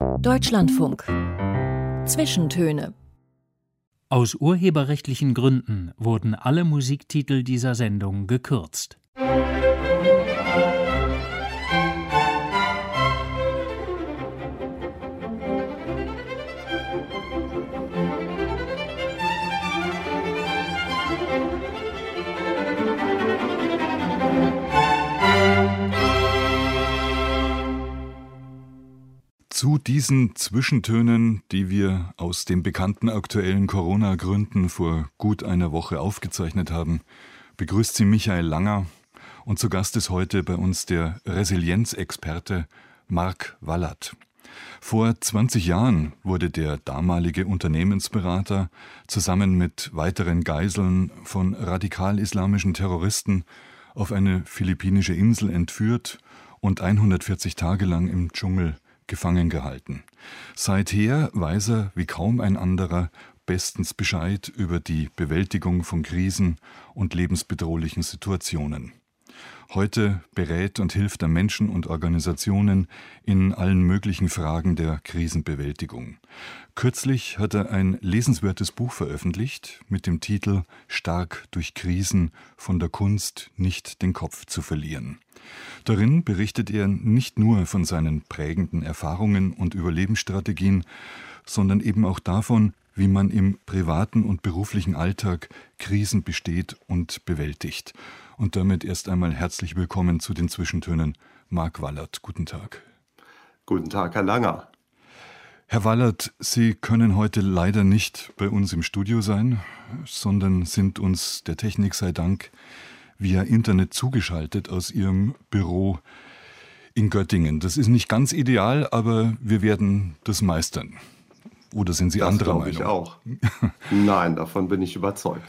Deutschlandfunk. Zwischentöne. Aus urheberrechtlichen Gründen wurden alle Musiktitel dieser Sendung gekürzt. Zu diesen Zwischentönen, die wir aus den bekannten aktuellen Corona-Gründen vor gut einer Woche aufgezeichnet haben, begrüßt sie Michael Langer und zu Gast ist heute bei uns der Resilienzexperte Marc Wallert. Vor 20 Jahren wurde der damalige Unternehmensberater zusammen mit weiteren Geiseln von radikal-islamischen Terroristen auf eine philippinische Insel entführt und 140 Tage lang im Dschungel gefangen gehalten. Seither weiß er, wie kaum ein anderer, bestens Bescheid über die Bewältigung von Krisen und lebensbedrohlichen Situationen. Heute berät und hilft er Menschen und Organisationen in allen möglichen Fragen der Krisenbewältigung. Kürzlich hat er ein lesenswertes Buch veröffentlicht mit dem Titel »Stark durch Krisen – von der Kunst, nicht den Kopf zu verlieren«. Darin berichtet er nicht nur von seinen prägenden Erfahrungen und Überlebensstrategien, sondern eben auch davon, wie man im privaten und beruflichen Alltag Krisen besteht und bewältigt. Und damit erst einmal herzlich willkommen zu den Zwischentönen, Marc Wallert. Guten Tag. Guten Tag, Herr Langer. Herr Wallert, Sie können heute leider nicht bei uns im Studio sein, sondern sind uns, der Technik sei Dank, via Internet zugeschaltet aus Ihrem Büro in Göttingen. Das ist nicht ganz ideal, aber wir werden das meistern. Oder sind Sie anderer Meinung? Das glaube ich auch. Nein, davon bin ich überzeugt.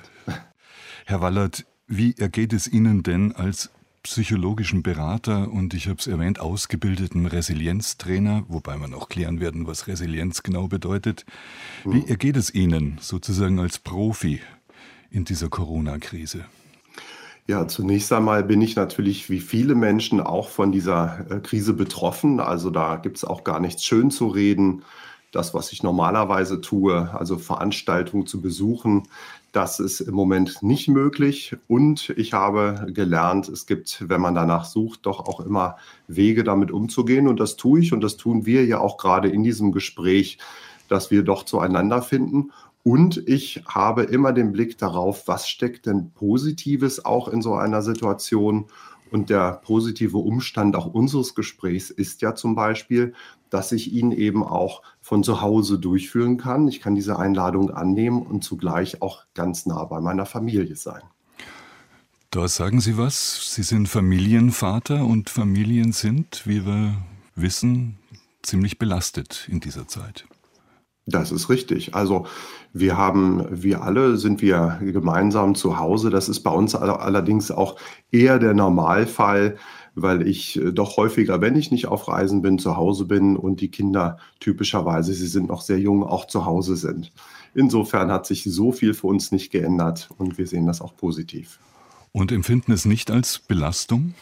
Herr Wallert, wie ergeht es Ihnen denn als psychologischen Berater und, ich habe es erwähnt, ausgebildeten Resilienztrainer, wobei wir noch klären werden, was Resilienz genau bedeutet. Wie ergeht es Ihnen sozusagen als Profi in dieser Corona-Krise? Ja, zunächst einmal bin ich natürlich wie viele Menschen auch von dieser Krise betroffen. Also da gibt es auch gar nichts schön zu reden. Das, was ich normalerweise tue, also Veranstaltungen zu besuchen, das ist im Moment nicht möglich. Und ich habe gelernt, es gibt, wenn man danach sucht, doch auch immer Wege, damit umzugehen. Und das tue ich und das tun wir ja auch gerade in diesem Gespräch, dass wir doch zueinander finden. Und ich habe immer den Blick darauf, was steckt denn Positives auch in so einer Situation. Und der positive Umstand auch unseres Gesprächs ist ja zum Beispiel, dass ich ihn eben auch von zu Hause durchführen kann. Ich kann diese Einladung annehmen und zugleich auch ganz nah bei meiner Familie sein. Da sagen Sie was. Sie sind Familienvater und Familien sind, wie wir wissen, ziemlich belastet in dieser Zeit. Das ist richtig. Also wir alle sind wir gemeinsam zu Hause. Das ist bei uns allerdings auch eher der Normalfall, weil ich doch häufiger, wenn ich nicht auf Reisen bin, zu Hause bin und die Kinder typischerweise, sie sind noch sehr jung, auch zu Hause sind. Insofern hat sich so viel für uns nicht geändert und wir sehen das auch positiv. Und empfinden es nicht als Belastung?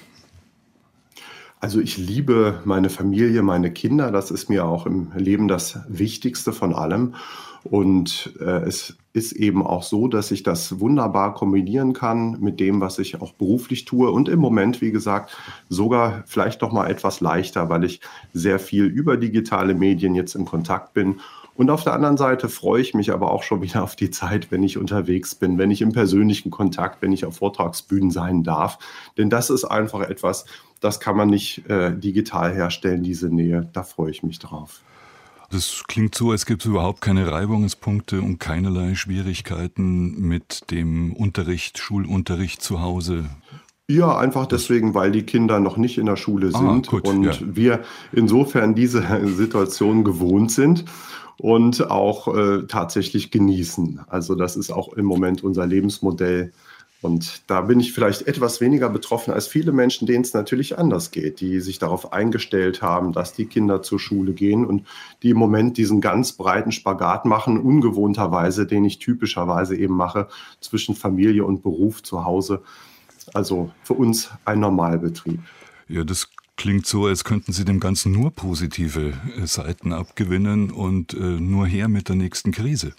Also ich liebe meine Familie, meine Kinder. Das ist mir auch im Leben das Wichtigste von allem. Und es ist eben auch so, dass ich das wunderbar kombinieren kann mit dem, was ich auch beruflich tue. Und im Moment, wie gesagt, sogar vielleicht noch mal etwas leichter, weil ich sehr viel über digitale Medien jetzt in Kontakt bin. Und auf der anderen Seite freue ich mich aber auch schon wieder auf die Zeit, wenn ich unterwegs bin, wenn ich im persönlichen Kontakt, wenn ich auf Vortragsbühnen sein darf. Denn das ist einfach etwas, das kann man nicht digital herstellen, diese Nähe. Da freue ich mich drauf. Das klingt so, als gäbe es überhaupt keine Reibungspunkte und keinerlei Schwierigkeiten mit dem Unterricht, Schulunterricht zu Hause. Ja, einfach deswegen, weil die Kinder noch nicht in der Schule sind gut, und ja. wir insofern diese Situation gewohnt sind und auch tatsächlich genießen. Also das ist auch im Moment unser Lebensmodell. Und da bin ich vielleicht etwas weniger betroffen als viele Menschen, denen es natürlich anders geht, die sich darauf eingestellt haben, dass die Kinder zur Schule gehen und die im Moment diesen ganz breiten Spagat machen, ungewohnterweise, den ich typischerweise eben mache, zwischen Familie und Beruf zu Hause. Also für uns ein Normalbetrieb. Ja, das klingt so, als könnten Sie dem Ganzen nur positive Seiten abgewinnen und nur her mit der nächsten Krise.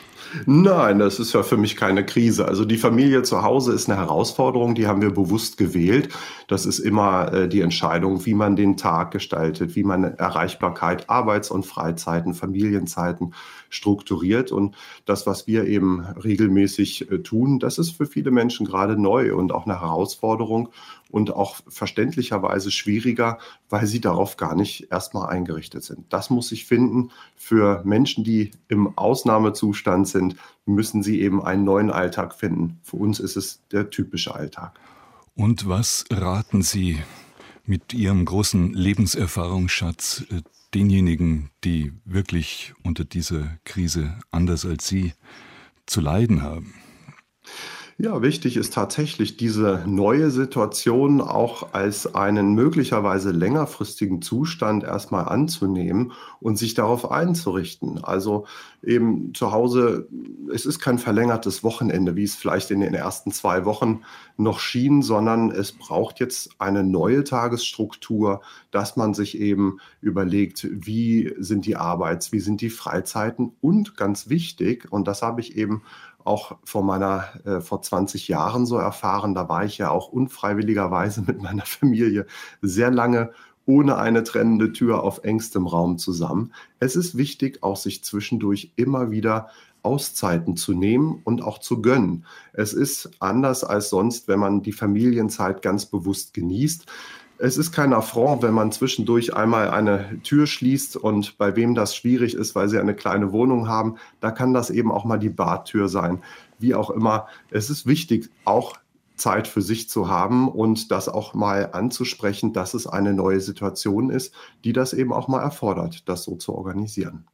Nein, das ist ja für mich keine Krise. Also die Familie zu Hause ist eine Herausforderung, die haben wir bewusst gewählt. Das ist immer die Entscheidung, wie man den Tag gestaltet, wie man Erreichbarkeit, Arbeits- und Freizeiten, Familienzeiten strukturiert. Und das, was wir eben regelmäßig tun, das ist für viele Menschen gerade neu und auch eine Herausforderung und auch verständlicherweise schwieriger, weil sie darauf gar nicht erstmal eingerichtet sind. Das muss sich finden. Für Menschen, die im Ausnahmezustand sind, müssen sie eben einen neuen Alltag finden. Für uns ist es der typische Alltag. Und was raten Sie mit Ihrem großen Lebenserfahrungsschatz denjenigen, die wirklich unter dieser Krise anders als Sie zu leiden haben? Ja, wichtig ist tatsächlich, diese neue Situation auch als einen möglicherweise längerfristigen Zustand erstmal anzunehmen und sich darauf einzurichten. Also eben zu Hause, es ist kein verlängertes Wochenende, wie es vielleicht in den ersten 2 Wochen noch schien, sondern es braucht jetzt eine neue Tagesstruktur, dass man sich eben überlegt, wie sind die wie sind die Freizeiten und ganz wichtig, und das habe ich eben auch vor 20 Jahren so erfahren. Da war ich ja auch unfreiwilligerweise mit meiner Familie sehr lange ohne eine trennende Tür auf engstem Raum zusammen. Es ist wichtig, auch sich zwischendurch immer wieder Auszeiten zu nehmen und auch zu gönnen. Es ist anders als sonst, wenn man die Familienzeit ganz bewusst genießt. Es ist kein Affront, wenn man zwischendurch einmal eine Tür schließt, und bei wem das schwierig ist, weil sie eine kleine Wohnung haben, da kann das eben auch mal die Badtür sein. Wie auch immer, es ist wichtig, auch Zeit für sich zu haben und das auch mal anzusprechen, dass es eine neue Situation ist, die das eben auch mal erfordert, das so zu organisieren.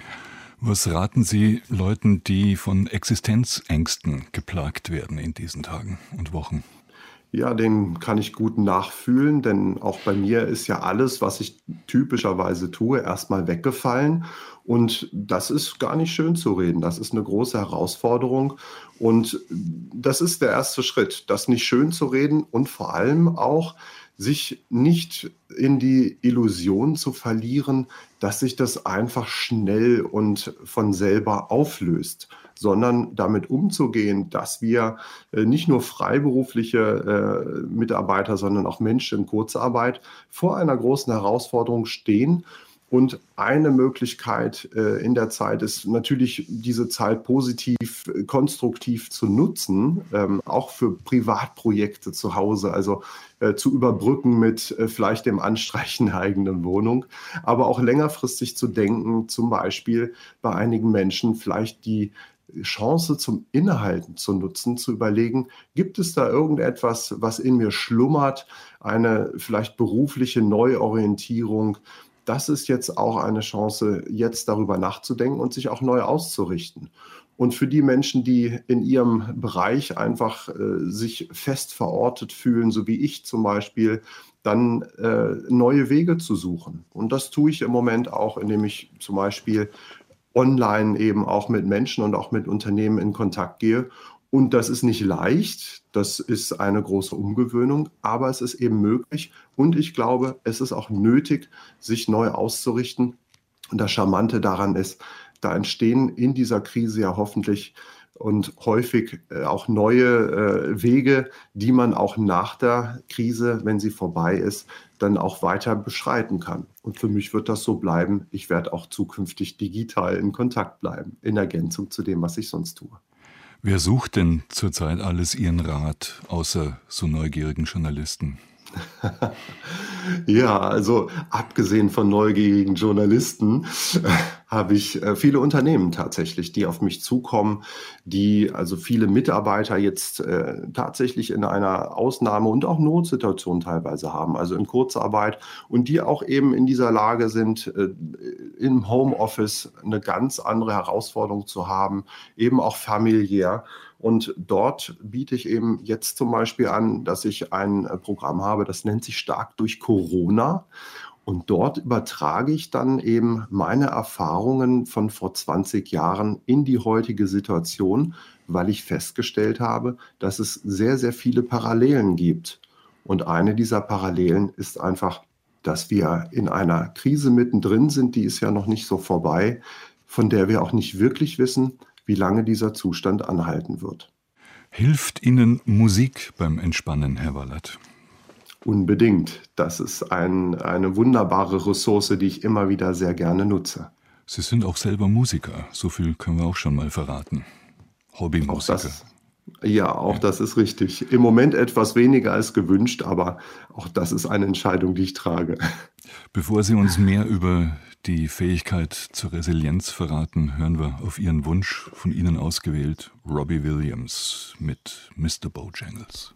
Was raten Sie Leuten, die von Existenzängsten geplagt werden in diesen Tagen und Wochen? Ja, den kann ich gut nachfühlen, denn auch bei mir ist ja alles, was ich typischerweise tue, erstmal weggefallen. Und das ist gar nicht schön zu reden. Das ist eine große Herausforderung. Und das ist der erste Schritt, das nicht schön zu reden und vor allem auch sich nicht in die Illusion zu verlieren, dass sich das einfach schnell und von selber auflöst, sondern damit umzugehen, dass wir nicht nur freiberufliche Mitarbeiter, sondern auch Menschen in Kurzarbeit vor einer großen Herausforderung stehen. Und eine Möglichkeit in der Zeit ist natürlich, diese Zeit positiv, konstruktiv zu nutzen, auch für Privatprojekte zu Hause, also zu überbrücken mit vielleicht dem Anstreichen der eigenen Wohnung, aber auch längerfristig zu denken, zum Beispiel bei einigen Menschen vielleicht die Chance zum Innehalten zu nutzen, zu überlegen, gibt es da irgendetwas, was in mir schlummert, eine vielleicht berufliche Neuorientierung. Das ist jetzt auch eine Chance, jetzt darüber nachzudenken und sich auch neu auszurichten. Und für die Menschen, die in ihrem Bereich einfach sich fest verortet fühlen, so wie ich zum Beispiel, dann neue Wege zu suchen. Und das tue ich im Moment auch, indem ich zum Beispiel online eben auch mit Menschen und auch mit Unternehmen in Kontakt gehe. Und das ist nicht leicht, das ist eine große Umgewöhnung, aber es ist eben möglich. Und ich glaube, es ist auch nötig, sich neu auszurichten. Und das Charmante daran ist, da entstehen in dieser Krise ja hoffentlich und häufig auch neue Wege, die man auch nach der Krise, wenn sie vorbei ist, dann auch weiter beschreiten kann. Und für mich wird das so bleiben. Ich werde auch zukünftig digital in Kontakt bleiben, in Ergänzung zu dem, was ich sonst tue. Wer sucht denn zurzeit alles Ihren Rat, außer so neugierigen Journalisten? Ja, also abgesehen von neugierigen Journalisten habe ich viele Unternehmen tatsächlich, die auf mich zukommen, die also viele Mitarbeiter jetzt tatsächlich in einer Ausnahme- und auch Notsituation teilweise haben, also in Kurzarbeit, und die auch eben in dieser Lage sind, im Homeoffice eine ganz andere Herausforderung zu haben, eben auch familiär. Und dort biete ich eben jetzt zum Beispiel an, dass ich ein Programm habe, das nennt sich Stark durch Corona. Und dort übertrage ich dann eben meine Erfahrungen von vor 20 Jahren in die heutige Situation, weil ich festgestellt habe, dass es sehr, sehr viele Parallelen gibt. Und eine dieser Parallelen ist einfach dass wir in einer Krise mittendrin sind, die ist ja noch nicht so vorbei, von der wir auch nicht wirklich wissen, wie lange dieser Zustand anhalten wird. Hilft Ihnen Musik beim Entspannen, Herr Wallert? Unbedingt. Das ist eine wunderbare Ressource, die ich immer wieder sehr gerne nutze. Sie sind auch selber Musiker, so viel können wir auch schon mal verraten. Hobbymusiker. Das ist richtig. Im Moment etwas weniger als gewünscht, aber auch das ist eine Entscheidung, die ich trage. Bevor Sie uns mehr über die Fähigkeit zur Resilienz verraten, hören wir auf Ihren Wunsch von Ihnen ausgewählt Robbie Williams mit Mr. Bojangles.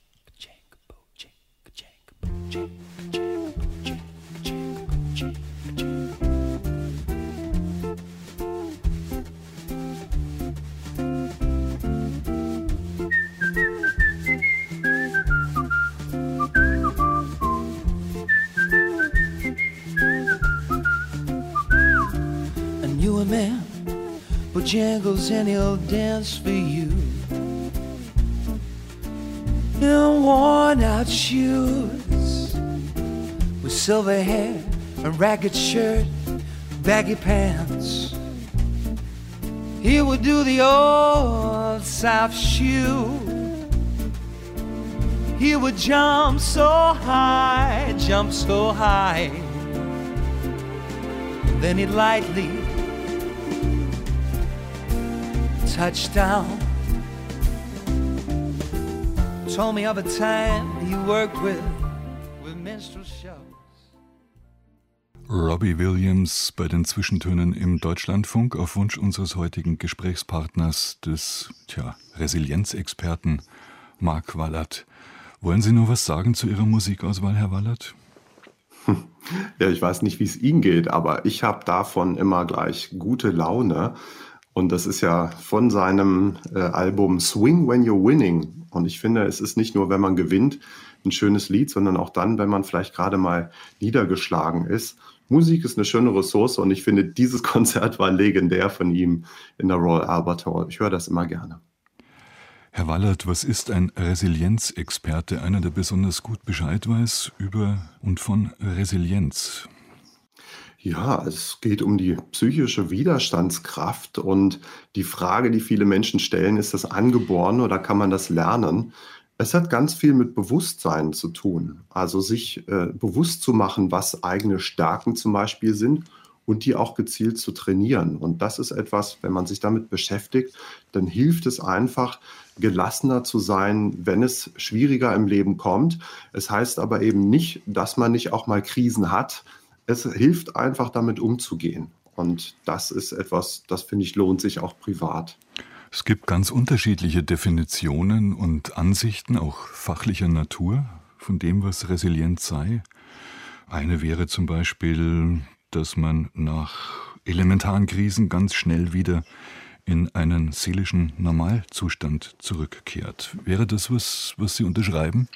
You a man, Bojangles, and he'll dance for you in worn out shoes, with silver hair, a ragged shirt, baggy pants. He would do the old South shoe. He would jump so high, then he'd lightly touchdown. Told me of a time you worked with minstrel shows. Robbie Williams bei den Zwischentönen im Deutschlandfunk auf Wunsch unseres heutigen Gesprächspartners, des Resilienzexperten Marc Wallert. Wollen Sie noch was sagen zu Ihrer Musikauswahl, Herr Wallert? Ja, ich weiß nicht, wie es Ihnen geht, aber ich habe davon immer gleich gute Laune. Und das ist ja von seinem Album Swing When You're Winning. Und ich finde, es ist nicht nur, wenn man gewinnt, ein schönes Lied, sondern auch dann, wenn man vielleicht gerade mal niedergeschlagen ist. Musik ist eine schöne Ressource und ich finde, dieses Konzert war legendär von ihm in der Royal Albert Hall. Ich höre das immer gerne. Herr Wallert, was ist ein Resilienzexperte, einer, der besonders gut Bescheid weiß über und von Resilienz? Ja, es geht um die psychische Widerstandskraft und die Frage, die viele Menschen stellen, ist das angeboren oder kann man das lernen? Es hat ganz viel mit Bewusstsein zu tun, also sich bewusst zu machen, was eigene Stärken zum Beispiel sind und die auch gezielt zu trainieren. Und das ist etwas, wenn man sich damit beschäftigt, dann hilft es einfach, gelassener zu sein, wenn es schwieriger im Leben kommt. Es heißt aber eben nicht, dass man nicht auch mal Krisen hat. Es hilft einfach, damit umzugehen. Und das ist etwas, das finde ich, lohnt sich auch privat. Es gibt ganz unterschiedliche Definitionen und Ansichten, auch fachlicher Natur, von dem, was Resilienz sei. Eine wäre zum Beispiel, dass man nach elementaren Krisen ganz schnell wieder in einen seelischen Normalzustand zurückkehrt. Wäre das was Sie unterschreiben?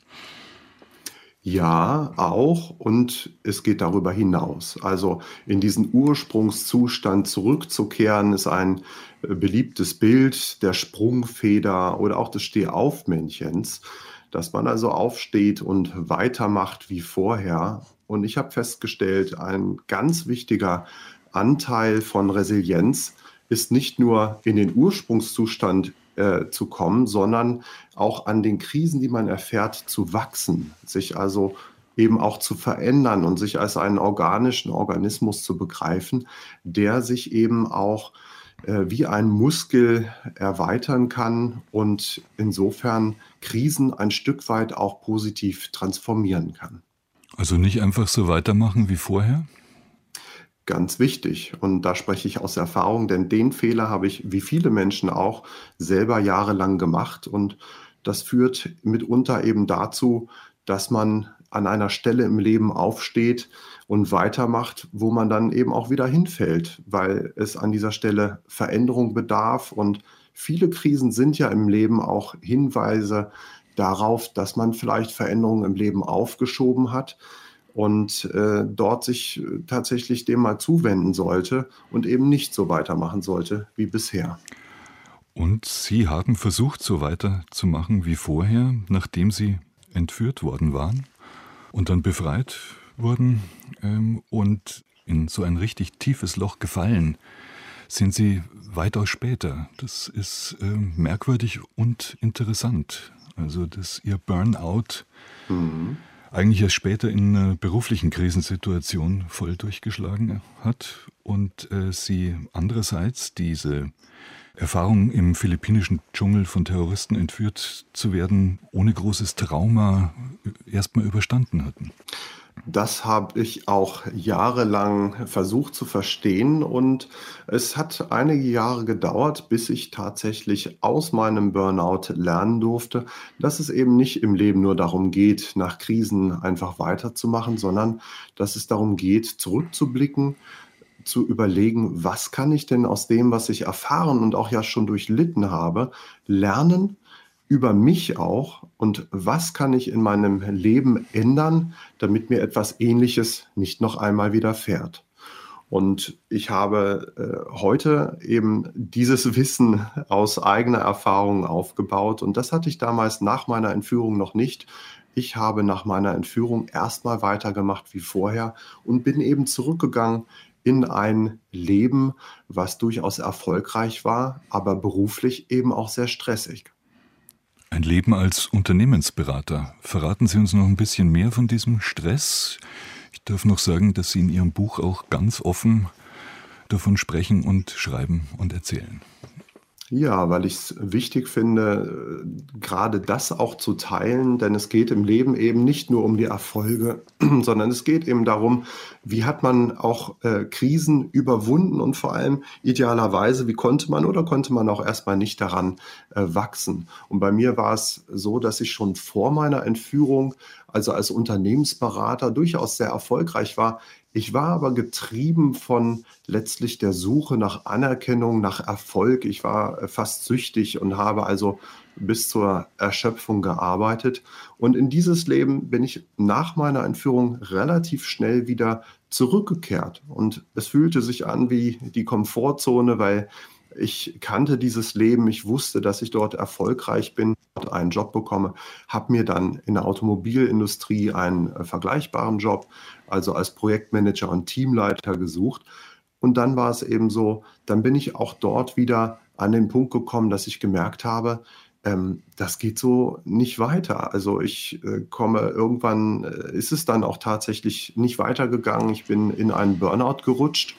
Ja, auch. Und es geht darüber hinaus. Also in diesen Ursprungszustand zurückzukehren, ist ein beliebtes Bild der Sprungfeder oder auch des Stehaufmännchens, dass man also aufsteht und weitermacht wie vorher. Und ich habe festgestellt, ein ganz wichtiger Anteil von Resilienz ist nicht nur in den Ursprungszustand zu kommen, sondern auch an den Krisen, die man erfährt, zu wachsen, sich also eben auch zu verändern und sich als einen organischen Organismus zu begreifen, der sich eben auch wie ein Muskel erweitern kann und insofern Krisen ein Stück weit auch positiv transformieren kann. Also nicht einfach so weitermachen wie vorher? Ganz wichtig. Und da spreche ich aus Erfahrung, denn den Fehler habe ich, wie viele Menschen auch, selber jahrelang gemacht. Und das führt mitunter eben dazu, dass man an einer Stelle im Leben aufsteht und weitermacht, wo man dann eben auch wieder hinfällt, weil es an dieser Stelle Veränderung bedarf. Und viele Krisen sind ja im Leben auch Hinweise darauf, dass man vielleicht Veränderungen im Leben aufgeschoben hat und dort sich tatsächlich dem mal zuwenden sollte und eben nicht so weitermachen sollte wie bisher. Und Sie haben versucht, so weiterzumachen wie vorher, nachdem Sie entführt worden waren und dann befreit wurden und in so ein richtig tiefes Loch gefallen sind Sie weitaus später. Das ist merkwürdig und interessant. Also, dass Ihr Burnout eigentlich erst später in einer beruflichen Krisensituation voll durchgeschlagen hat und Sie andererseits diese Erfahrung im philippinischen Dschungel von Terroristen entführt zu werden, ohne großes Trauma erstmal überstanden hatten. Das habe ich auch jahrelang versucht zu verstehen und es hat einige Jahre gedauert, bis ich tatsächlich aus meinem Burnout lernen durfte, dass es eben nicht im Leben nur darum geht, nach Krisen einfach weiterzumachen, sondern dass es darum geht, zurückzublicken, zu überlegen, was kann ich denn aus dem, was ich erfahren und auch ja schon durchlitten habe, lernen über mich auch und was kann ich in meinem Leben ändern, damit mir etwas Ähnliches nicht noch einmal widerfährt. Und ich habe heute eben dieses Wissen aus eigener Erfahrung aufgebaut und das hatte ich damals nach meiner Entführung noch nicht. Ich habe nach meiner Entführung erstmal weitergemacht wie vorher und bin eben zurückgegangen in ein Leben, was durchaus erfolgreich war, aber beruflich eben auch sehr stressig. Ein Leben als Unternehmensberater. Verraten Sie uns noch ein bisschen mehr von diesem Stress? Ich darf noch sagen, dass Sie in Ihrem Buch auch ganz offen davon sprechen und schreiben und erzählen. Ja, weil ich es wichtig finde, gerade das auch zu teilen, denn es geht im Leben eben nicht nur um die Erfolge, sondern es geht eben darum, wie hat man auch Krisen überwunden und vor allem idealerweise, wie konnte man oder konnte man auch erstmal nicht daran wachsen. Und bei mir war es so, dass ich schon vor meiner Entführung, also als Unternehmensberater, durchaus sehr erfolgreich war. Ich war aber getrieben von letztlich der Suche nach Anerkennung, nach Erfolg. Ich war fast süchtig und habe also bis zur Erschöpfung gearbeitet. Und in dieses Leben bin ich nach meiner Entführung relativ schnell wieder zurückgekehrt. Und es fühlte sich an wie die Komfortzone, weil ich kannte dieses Leben, ich wusste, dass ich dort erfolgreich bin, dort einen Job bekomme, habe mir dann in der Automobilindustrie einen vergleichbaren Job, also als Projektmanager und Teamleiter gesucht. Und dann war es eben so, dann bin ich auch dort wieder an den Punkt gekommen, dass ich gemerkt habe, das geht so nicht weiter. Also ich irgendwann ist es dann auch tatsächlich nicht weitergegangen. Ich bin in einen Burnout gerutscht,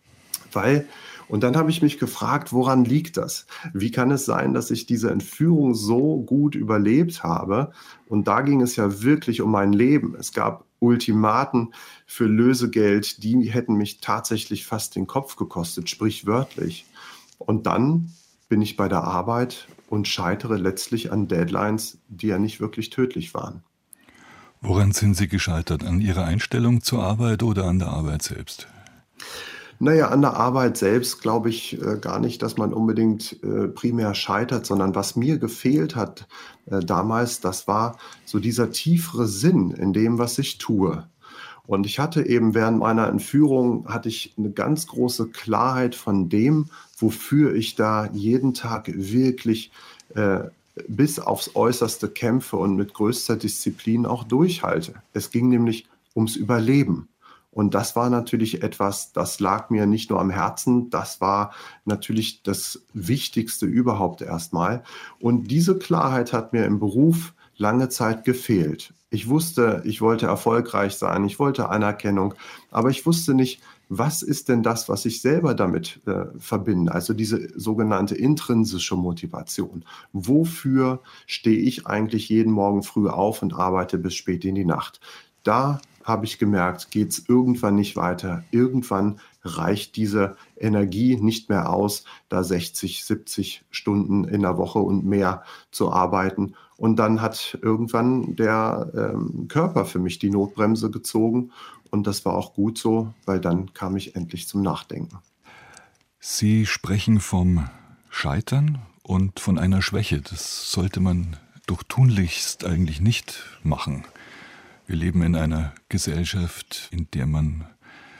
und dann habe ich mich gefragt, woran liegt das? Wie kann es sein, dass ich diese Entführung so gut überlebt habe? Und da ging es ja wirklich um mein Leben. Es gab Ultimaten für Lösegeld, die hätten mich tatsächlich fast den Kopf gekostet, sprichwörtlich. Und dann bin ich bei der Arbeit und scheitere letztlich an Deadlines, die ja nicht wirklich tödlich waren. Woran sind Sie gescheitert? An Ihrer Einstellung zur Arbeit oder an der Arbeit selbst? Naja, an der Arbeit selbst glaube ich gar nicht, dass man unbedingt primär scheitert, sondern was mir gefehlt hat damals, das war so dieser tiefere Sinn in dem, was ich tue. Und ich hatte eben während meiner Entführung, hatte ich eine ganz große Klarheit von dem, wofür ich da jeden Tag wirklich bis aufs Äußerste kämpfe und mit größter Disziplin auch durchhalte. Es ging nämlich ums Überleben. Und das war natürlich etwas, das lag mir nicht nur am Herzen, das war natürlich das Wichtigste überhaupt erstmal. Und diese Klarheit hat mir im Beruf lange Zeit gefehlt. Ich wusste, ich wollte erfolgreich sein, ich wollte Anerkennung, aber ich wusste nicht, was ist denn das, was ich selber damit verbinde, also diese sogenannte intrinsische Motivation. Wofür stehe ich eigentlich jeden Morgen früh auf und arbeite bis spät in die Nacht? Da habe ich gemerkt, geht es irgendwann nicht weiter. Irgendwann reicht diese Energie nicht mehr aus, da 60, 70 Stunden in der Woche und mehr zu arbeiten. Und dann hat irgendwann der Körper für mich die Notbremse gezogen. Und das war auch gut so, weil dann kam ich endlich zum Nachdenken. Sie sprechen vom Scheitern und von einer Schwäche. Das sollte man doch tunlichst eigentlich nicht machen. Wir leben in einer Gesellschaft, in der man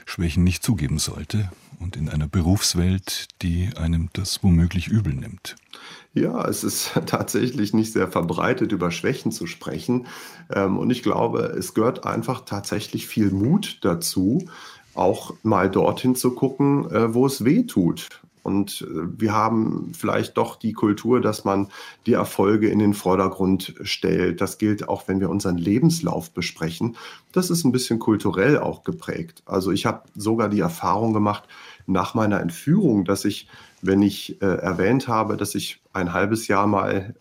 Schwächen nicht zugeben sollte und in einer Berufswelt, die einem das womöglich übel nimmt. Ja, es ist tatsächlich nicht sehr verbreitet, über Schwächen zu sprechen. Und ich glaube, es gehört einfach tatsächlich viel Mut dazu, auch mal dorthin zu gucken, wo es weh tut. Und wir haben vielleicht doch die Kultur, dass man die Erfolge in den Vordergrund stellt. Das gilt auch, wenn wir unseren Lebenslauf besprechen. Das ist ein bisschen kulturell auch geprägt. Also ich habe sogar die Erfahrung gemacht nach meiner Entführung, dass ich, wenn ich erwähnt habe, dass ich ein halbes Jahr mal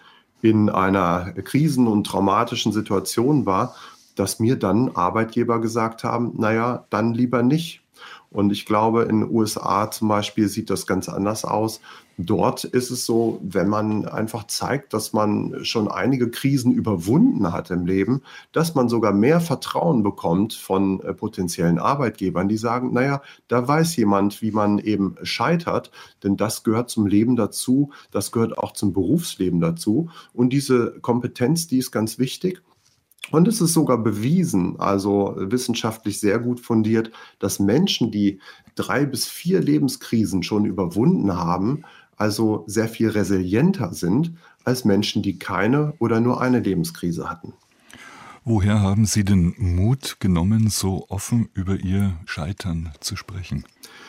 in einer krisen- und traumatischen Situation war, dass mir dann Arbeitgeber gesagt haben, naja, dann lieber nicht. Und ich glaube, in den USA zum Beispiel sieht das ganz anders aus. Dort ist es so, wenn man einfach zeigt, dass man schon einige Krisen überwunden hat im Leben, dass man sogar mehr Vertrauen bekommt von potenziellen Arbeitgebern, die sagen, naja, da weiß jemand, wie man eben scheitert, denn das gehört zum Leben dazu, das gehört auch zum Berufsleben dazu. Und diese Kompetenz, die ist ganz wichtig. Und es ist sogar bewiesen, also wissenschaftlich sehr gut fundiert, dass Menschen, die 3 bis 4 Lebenskrisen schon überwunden haben, also sehr viel resilienter sind als Menschen, die keine oder nur eine Lebenskrise hatten. Woher haben Sie den Mut genommen, so offen über Ihr Scheitern zu sprechen?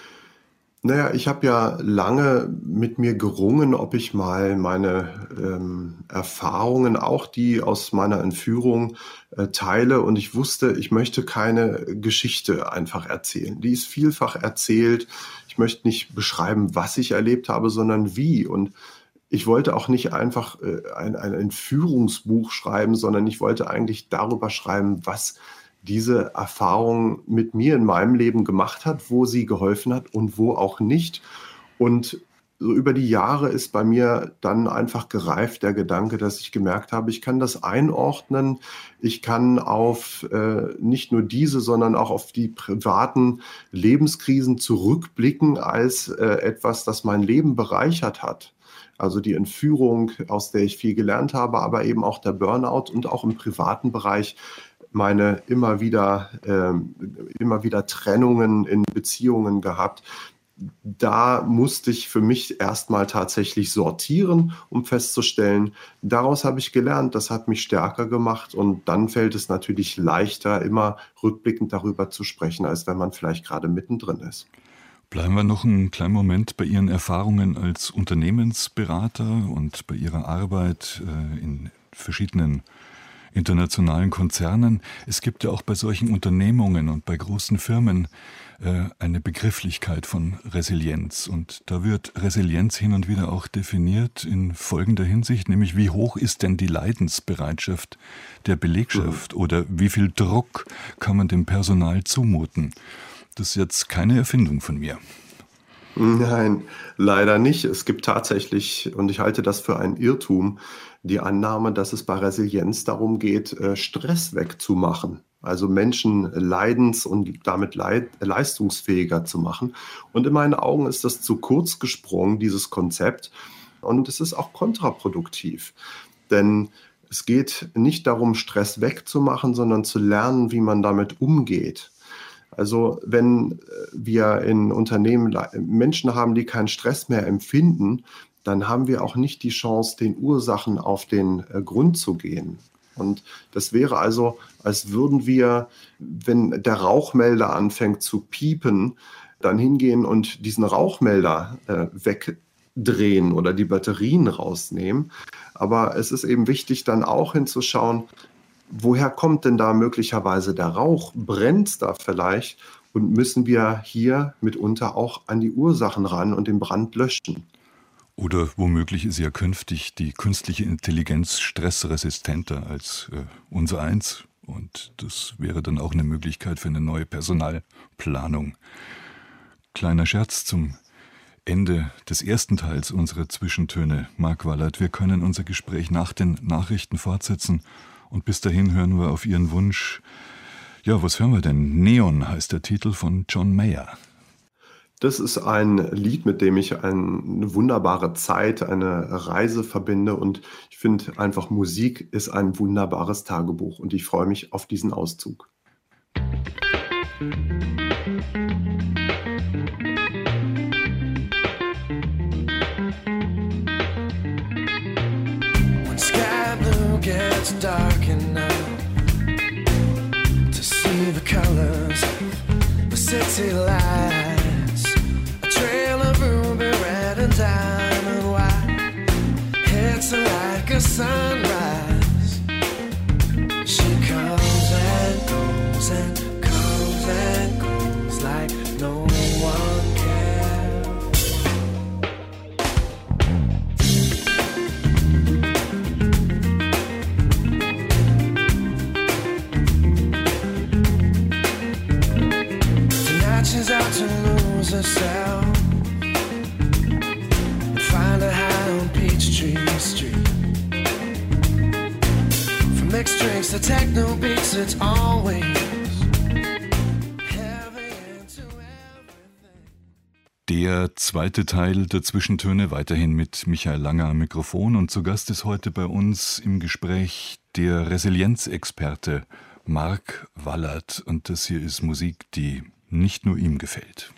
Naja, ich habe ja lange mit mir gerungen, ob ich mal meine Erfahrungen, auch die aus meiner Entführung, teile. Und ich wusste, ich möchte keine Geschichte einfach erzählen. Die ist vielfach erzählt. Ich möchte nicht beschreiben, was ich erlebt habe, sondern wie. Und ich wollte auch nicht einfach ein Entführungsbuch schreiben, sondern ich wollte eigentlich darüber schreiben, was diese Erfahrung mit mir in meinem Leben gemacht hat, wo sie geholfen hat und wo auch nicht. Und so über die Jahre ist bei mir dann einfach gereift der Gedanke, dass ich gemerkt habe, ich kann das einordnen. Ich kann auf nicht nur diese, sondern auch auf die privaten Lebenskrisen zurückblicken als etwas, das mein Leben bereichert hat. Also die Entführung, aus der ich viel gelernt habe, aber eben auch der Burnout und auch im privaten Bereich meine immer wieder Trennungen in Beziehungen gehabt. Da musste ich für mich erstmal tatsächlich sortieren, um festzustellen, daraus habe ich gelernt, das hat mich stärker gemacht und dann fällt es natürlich leichter, immer rückblickend darüber zu sprechen, als wenn man vielleicht gerade mittendrin ist. Bleiben wir noch einen kleinen Moment bei Ihren Erfahrungen als Unternehmensberater und bei Ihrer Arbeit in verschiedenen internationalen Konzernen. Es gibt ja auch bei solchen Unternehmungen und bei großen Firmen eine Begrifflichkeit von Resilienz. Und da wird Resilienz hin und wieder auch definiert in folgender Hinsicht, nämlich wie hoch ist denn die Leidensbereitschaft der Belegschaft oder wie viel Druck kann man dem Personal zumuten. Das ist jetzt keine Erfindung von mir. Nein, leider nicht. Es gibt tatsächlich, und ich halte das für einen Irrtum, die Annahme, dass es bei Resilienz darum geht, Stress wegzumachen. Also Menschen leidens- und damit leistungsfähiger zu machen. Und in meinen Augen ist das zu kurz gesprungen, dieses Konzept. Und es ist auch kontraproduktiv. Denn es geht nicht darum, Stress wegzumachen, sondern zu lernen, wie man damit umgeht. Also wenn wir in Unternehmen Menschen haben, die keinen Stress mehr empfinden, dann haben wir auch nicht die Chance, den Ursachen auf den Grund zu gehen. Und das wäre also, als würden wir, wenn der Rauchmelder anfängt zu piepen, dann hingehen und diesen Rauchmelder wegdrehen oder die Batterien rausnehmen. Aber es ist eben wichtig, dann auch hinzuschauen, woher kommt denn da möglicherweise der Rauch? Brennt es da vielleicht? Und müssen wir hier mitunter auch an die Ursachen ran und den Brand löschen? Oder womöglich ist ja künftig die künstliche Intelligenz stressresistenter als unser eins. Und das wäre dann auch eine Möglichkeit für eine neue Personalplanung. Kleiner Scherz zum Ende des ersten Teils unserer Zwischentöne. Marc Wallert, wir können unser Gespräch nach den Nachrichten fortsetzen. Und bis dahin hören wir auf Ihren Wunsch, ja, was hören wir denn? Neon heißt der Titel von John Mayer. Das ist ein Lied, mit dem ich eine wunderbare Zeit, eine Reise verbinde. Und ich finde einfach, Musik ist ein wunderbares Tagebuch. Und ich freue mich auf diesen Auszug. When sky blue gets dark enough to see the colors of the city lights, a trail of ruby red and diamond white hits her like a sunrise. She comes and goes and comes and goes like no one cares. Tonight she's out to lose herself and find a high on Peachtree Street. From mixed drinks to techno beats, it's always heavy into everything. Der zweite Teil der Zwischentöne, weiterhin mit Michael Langer am Mikrofon. Und zu Gast ist heute bei uns im Gespräch der Resilienzexperte Mark Wallert. Und das hier ist Musik, die nicht nur ihm gefällt.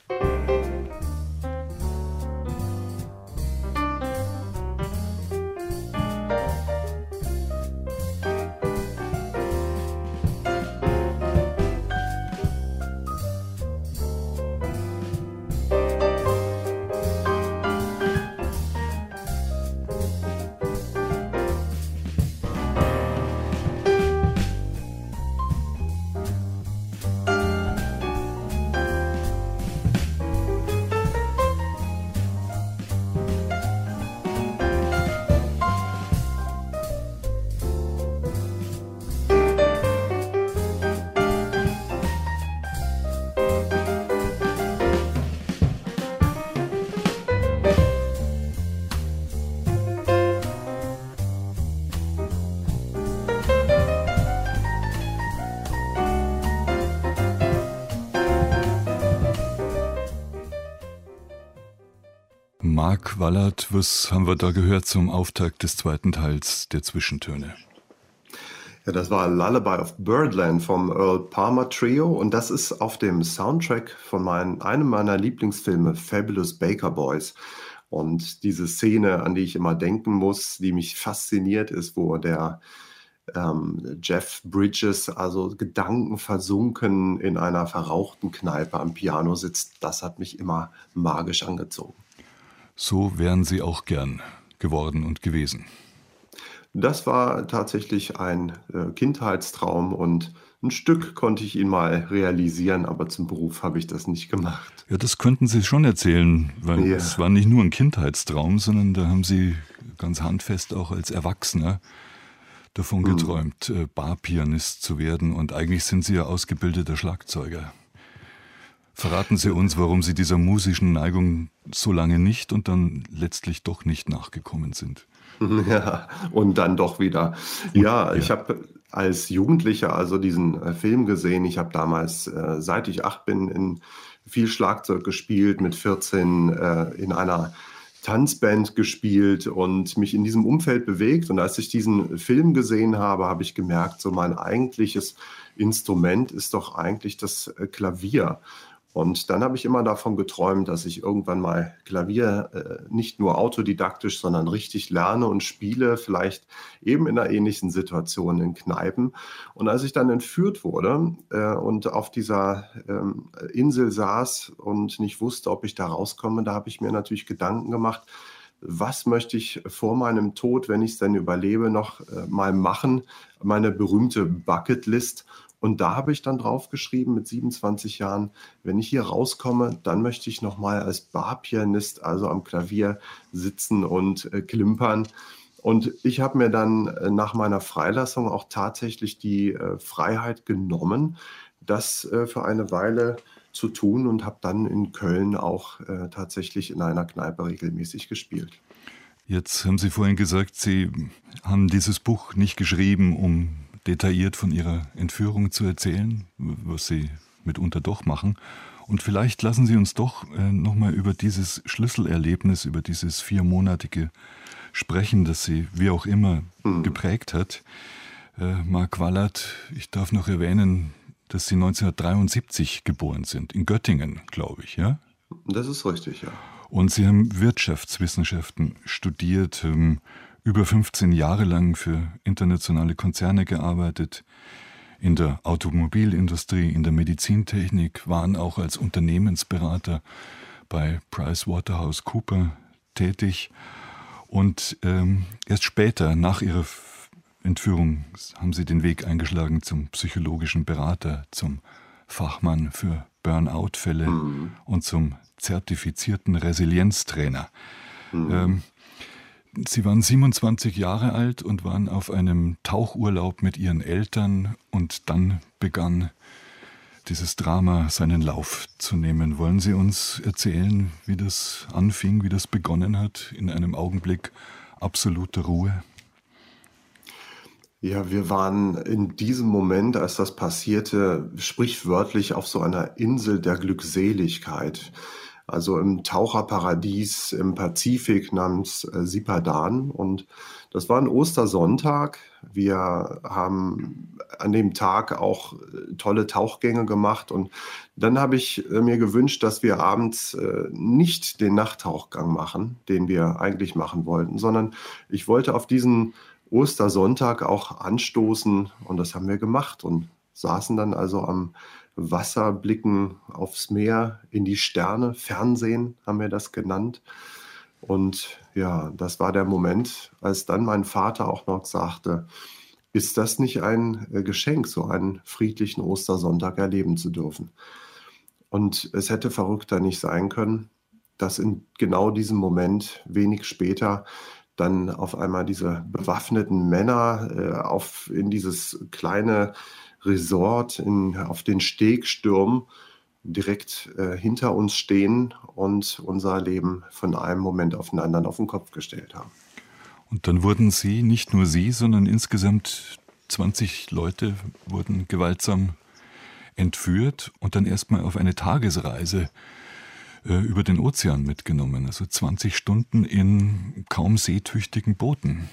Mark Wallert, was haben wir da gehört zum Auftakt des zweiten Teils der Zwischentöne? Ja, das war Lullaby of Birdland vom Earl Palmer Trio und das ist auf dem Soundtrack von einem meiner Lieblingsfilme, Fabulous Baker Boys. Und diese Szene, an die ich immer denken muss, die mich fasziniert, ist, wo der Jeff Bridges, also gedankenversunken in einer verrauchten Kneipe am Piano sitzt. Das hat mich immer magisch angezogen. So wären Sie auch gern geworden und gewesen. Das war tatsächlich ein Kindheitstraum und ein Stück konnte ich ihn mal realisieren, aber zum Beruf habe ich das nicht gemacht. Ja, das könnten Sie schon erzählen, weil Ja. es war nicht nur ein Kindheitstraum, sondern da haben Sie ganz handfest auch als Erwachsener davon geträumt, Barpianist zu werden. Und eigentlich sind Sie ja ausgebildeter Schlagzeuger. Verraten Sie uns, warum Sie dieser musischen Neigung so lange nicht und dann letztlich doch nicht nachgekommen sind. Ja, und dann doch wieder. Ja, ich habe als Jugendlicher also diesen Film gesehen. Ich habe damals, seit ich 8 bin, viel Schlagzeug gespielt, mit 14 in einer Tanzband gespielt und mich in diesem Umfeld bewegt. Und als ich diesen Film gesehen habe, habe ich gemerkt, so mein eigentliches Instrument ist doch eigentlich das Klavier. Und dann habe ich immer davon geträumt, dass ich irgendwann mal Klavier nicht nur autodidaktisch, sondern richtig lerne und spiele, vielleicht eben in einer ähnlichen Situation in Kneipen. Und als ich dann entführt wurde und auf dieser Insel saß und nicht wusste, ob ich da rauskomme, da habe ich mir natürlich Gedanken gemacht, was möchte ich vor meinem Tod, wenn ich es denn überlebe, noch mal machen, meine berühmte Bucketlist. Und da habe ich dann draufgeschrieben mit 27 Jahren, wenn ich hier rauskomme, dann möchte ich nochmal als Barpianist, also am Klavier sitzen und klimpern. Und ich habe mir dann nach meiner Freilassung auch tatsächlich die Freiheit genommen, das für eine Weile zu tun und habe dann in Köln auch tatsächlich in einer Kneipe regelmäßig gespielt. Jetzt haben Sie vorhin gesagt, Sie haben dieses Buch nicht geschrieben, um detailliert von Ihrer Entführung zu erzählen, was Sie mitunter doch machen. Und vielleicht lassen Sie uns doch nochmal über dieses Schlüsselerlebnis, über dieses 4-monatige Sprechen, das Sie wie auch immer geprägt hat. Mark Wallert, ich darf noch erwähnen, dass Sie 1973 geboren sind, in Göttingen, glaube ich, ja? Das ist richtig, ja. Und Sie haben Wirtschaftswissenschaften studiert, über 15 Jahre lang für internationale Konzerne gearbeitet, in der Automobilindustrie, in der Medizintechnik, waren auch als Unternehmensberater bei PricewaterhouseCoopers tätig. Und erst später, nach Ihrer Entführung, haben Sie den Weg eingeschlagen zum psychologischen Berater, zum Fachmann für Burnout-Fälle und zum zertifizierten Resilienztrainer. Sie waren 27 Jahre alt und waren auf einem Tauchurlaub mit Ihren Eltern und dann begann dieses Drama seinen Lauf zu nehmen. Wollen Sie uns erzählen, wie das anfing, wie das begonnen hat, in einem Augenblick absoluter Ruhe? Ja, wir waren in diesem Moment, als das passierte, sprichwörtlich auf so einer Insel der Glückseligkeit. Also im Taucherparadies im Pazifik namens Sipadan. Und das war ein Ostersonntag. Wir haben an dem Tag auch tolle Tauchgänge gemacht. Und dann habe ich mir gewünscht, dass wir abends nicht den Nachttauchgang machen, den wir eigentlich machen wollten, sondern ich wollte auf diesen Ostersonntag auch anstoßen. Und das haben wir gemacht und saßen dann also am Wasser, blicken aufs Meer, in die Sterne, Fernsehen haben wir das genannt. Und ja, das war der Moment, als dann mein Vater auch noch sagte, ist das nicht ein Geschenk, so einen friedlichen Ostersonntag erleben zu dürfen? Und es hätte verrückter nicht sein können, dass in genau diesem Moment, wenig später, dann auf einmal diese bewaffneten Männer in dieses kleine Resort auf den Steg stürmen, direkt hinter uns stehen und unser Leben von einem Moment auf den anderen auf den Kopf gestellt haben. Und dann wurden Sie, nicht nur Sie, sondern insgesamt 20 Leute wurden gewaltsam entführt und dann erstmal auf eine Tagesreise über den Ozean mitgenommen. Also 20 Stunden in kaum seetüchtigen Booten.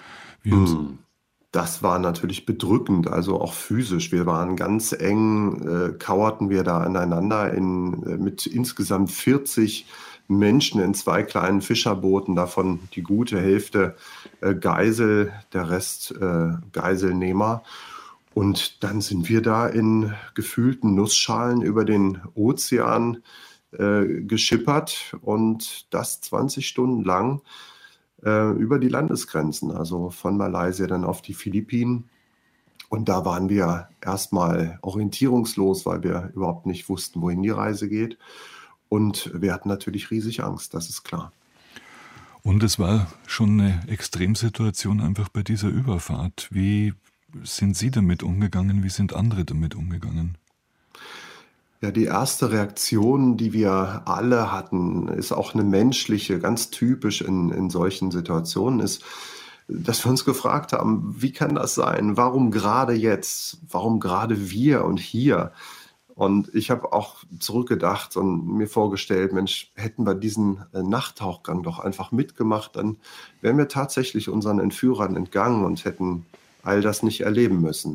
Das war natürlich bedrückend, also auch physisch. Wir waren ganz eng, kauerten wir da aneinander mit insgesamt 40 Menschen in 2 kleinen Fischerbooten, davon die gute Hälfte Geisel, der Rest Geiselnehmer. Und dann sind wir da in gefühlten Nussschalen über den Ozean geschippert und das 20 Stunden lang über die Landesgrenzen, also von Malaysia dann auf die Philippinen. Und da waren wir erstmal orientierungslos, weil wir überhaupt nicht wussten, wohin die Reise geht. Und wir hatten natürlich riesig Angst, das ist klar. Und es war schon eine Extremsituation einfach bei dieser Überfahrt. Wie sind Sie damit umgegangen? Wie sind andere damit umgegangen? Ja, die erste Reaktion, die wir alle hatten, ist auch eine menschliche, ganz typisch in solchen Situationen, ist, dass wir uns gefragt haben, wie kann das sein? Warum gerade jetzt? Warum gerade wir und hier? Und ich habe auch zurückgedacht und mir vorgestellt, Mensch, hätten wir diesen Nachttauchgang doch einfach mitgemacht, dann wären wir tatsächlich unseren Entführern entgangen und hätten all das nicht erleben müssen.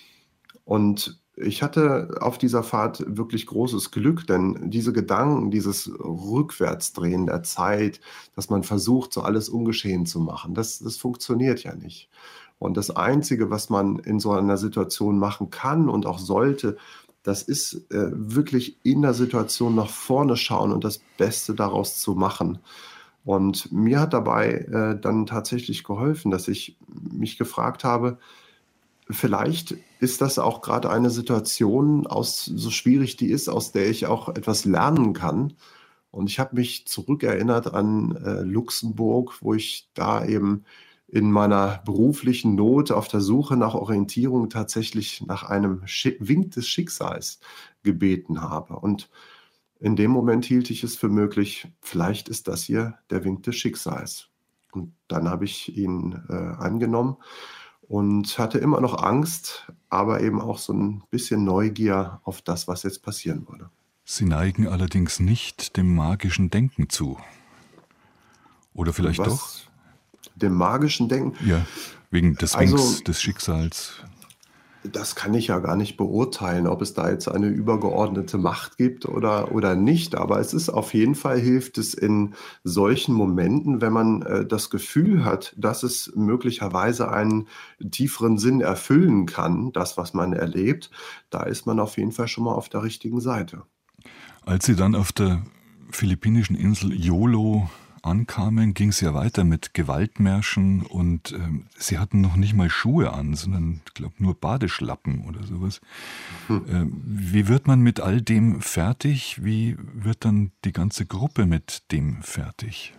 Und ich hatte auf dieser Fahrt wirklich großes Glück, denn diese Gedanken, dieses Rückwärtsdrehen der Zeit, dass man versucht, so alles ungeschehen zu machen, das funktioniert ja nicht. Und das Einzige, was man in so einer Situation machen kann und auch sollte, das ist wirklich in der Situation nach vorne schauen und das Beste daraus zu machen. Und mir hat dabei dann tatsächlich geholfen, dass ich mich gefragt habe, vielleicht ist das auch gerade eine Situation, so schwierig die ist, aus der ich auch etwas lernen kann. Und ich habe mich zurückerinnert an Luxemburg, wo ich da eben in meiner beruflichen Not auf der Suche nach Orientierung tatsächlich nach einem Wink des Schicksals gebeten habe. Und in dem Moment hielt ich es für möglich, vielleicht ist das hier der Wink des Schicksals. Und dann habe ich ihn angenommen und hatte immer noch Angst, aber eben auch so ein bisschen Neugier auf das, was jetzt passieren würde. Sie neigen allerdings nicht dem magischen Denken zu. Oder vielleicht doch? Dem magischen Denken? Ja, wegen des Winks des Schicksals. Das kann ich ja gar nicht beurteilen, ob es da jetzt eine übergeordnete Macht gibt oder nicht. Aber es ist auf jeden Fall, hilft es in solchen Momenten, wenn man das Gefühl hat, dass es möglicherweise einen tieferen Sinn erfüllen kann, das, was man erlebt, da ist man auf jeden Fall schon mal auf der richtigen Seite. Als Sie dann auf der philippinischen Insel Jolo ankamen, ging es ja weiter mit Gewaltmärschen und Sie hatten noch nicht mal Schuhe an, sondern, ich glaube, nur Badeschlappen oder sowas. Wie wird man mit all dem fertig? Wie wird dann die ganze Gruppe mit dem fertig?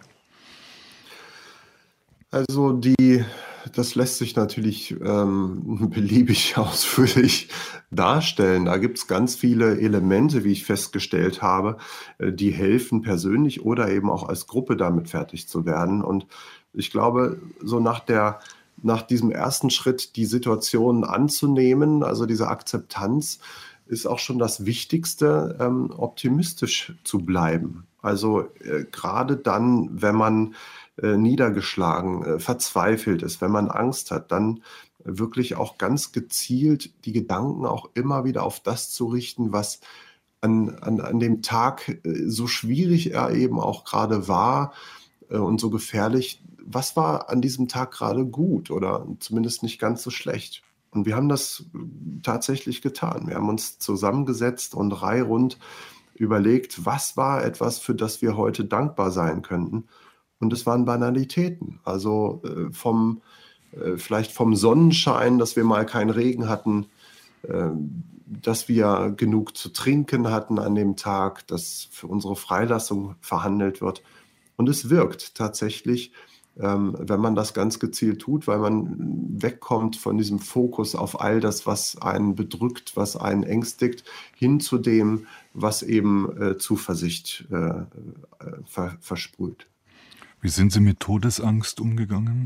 Also das lässt sich natürlich beliebig ausführlich darstellen. Da gibt es ganz viele Elemente, wie ich festgestellt habe, die helfen persönlich oder eben auch als Gruppe damit fertig zu werden. Und ich glaube, so nach diesem ersten Schritt, die Situation anzunehmen, also diese Akzeptanz, ist auch schon das Wichtigste, optimistisch zu bleiben. Also gerade dann, wenn man niedergeschlagen, verzweifelt ist, wenn man Angst hat, dann wirklich auch ganz gezielt die Gedanken auch immer wieder auf das zu richten, was an dem Tag, so schwierig er eben auch gerade war und so gefährlich, was war an diesem Tag gerade gut oder zumindest nicht ganz so schlecht. Und wir haben das tatsächlich getan. Wir haben uns zusammengesetzt und reihum überlegt, was war etwas, für das wir heute dankbar sein könnten. Und es waren Banalitäten, also vielleicht vom Sonnenschein, dass wir mal keinen Regen hatten, dass wir genug zu trinken hatten an dem Tag, dass für unsere Freilassung verhandelt wird. Und es wirkt tatsächlich, wenn man das ganz gezielt tut, weil man wegkommt von diesem Fokus auf all das, was einen bedrückt, was einen ängstigt, hin zu dem, was eben Zuversicht versprüht. Wie sind Sie mit Todesangst umgegangen?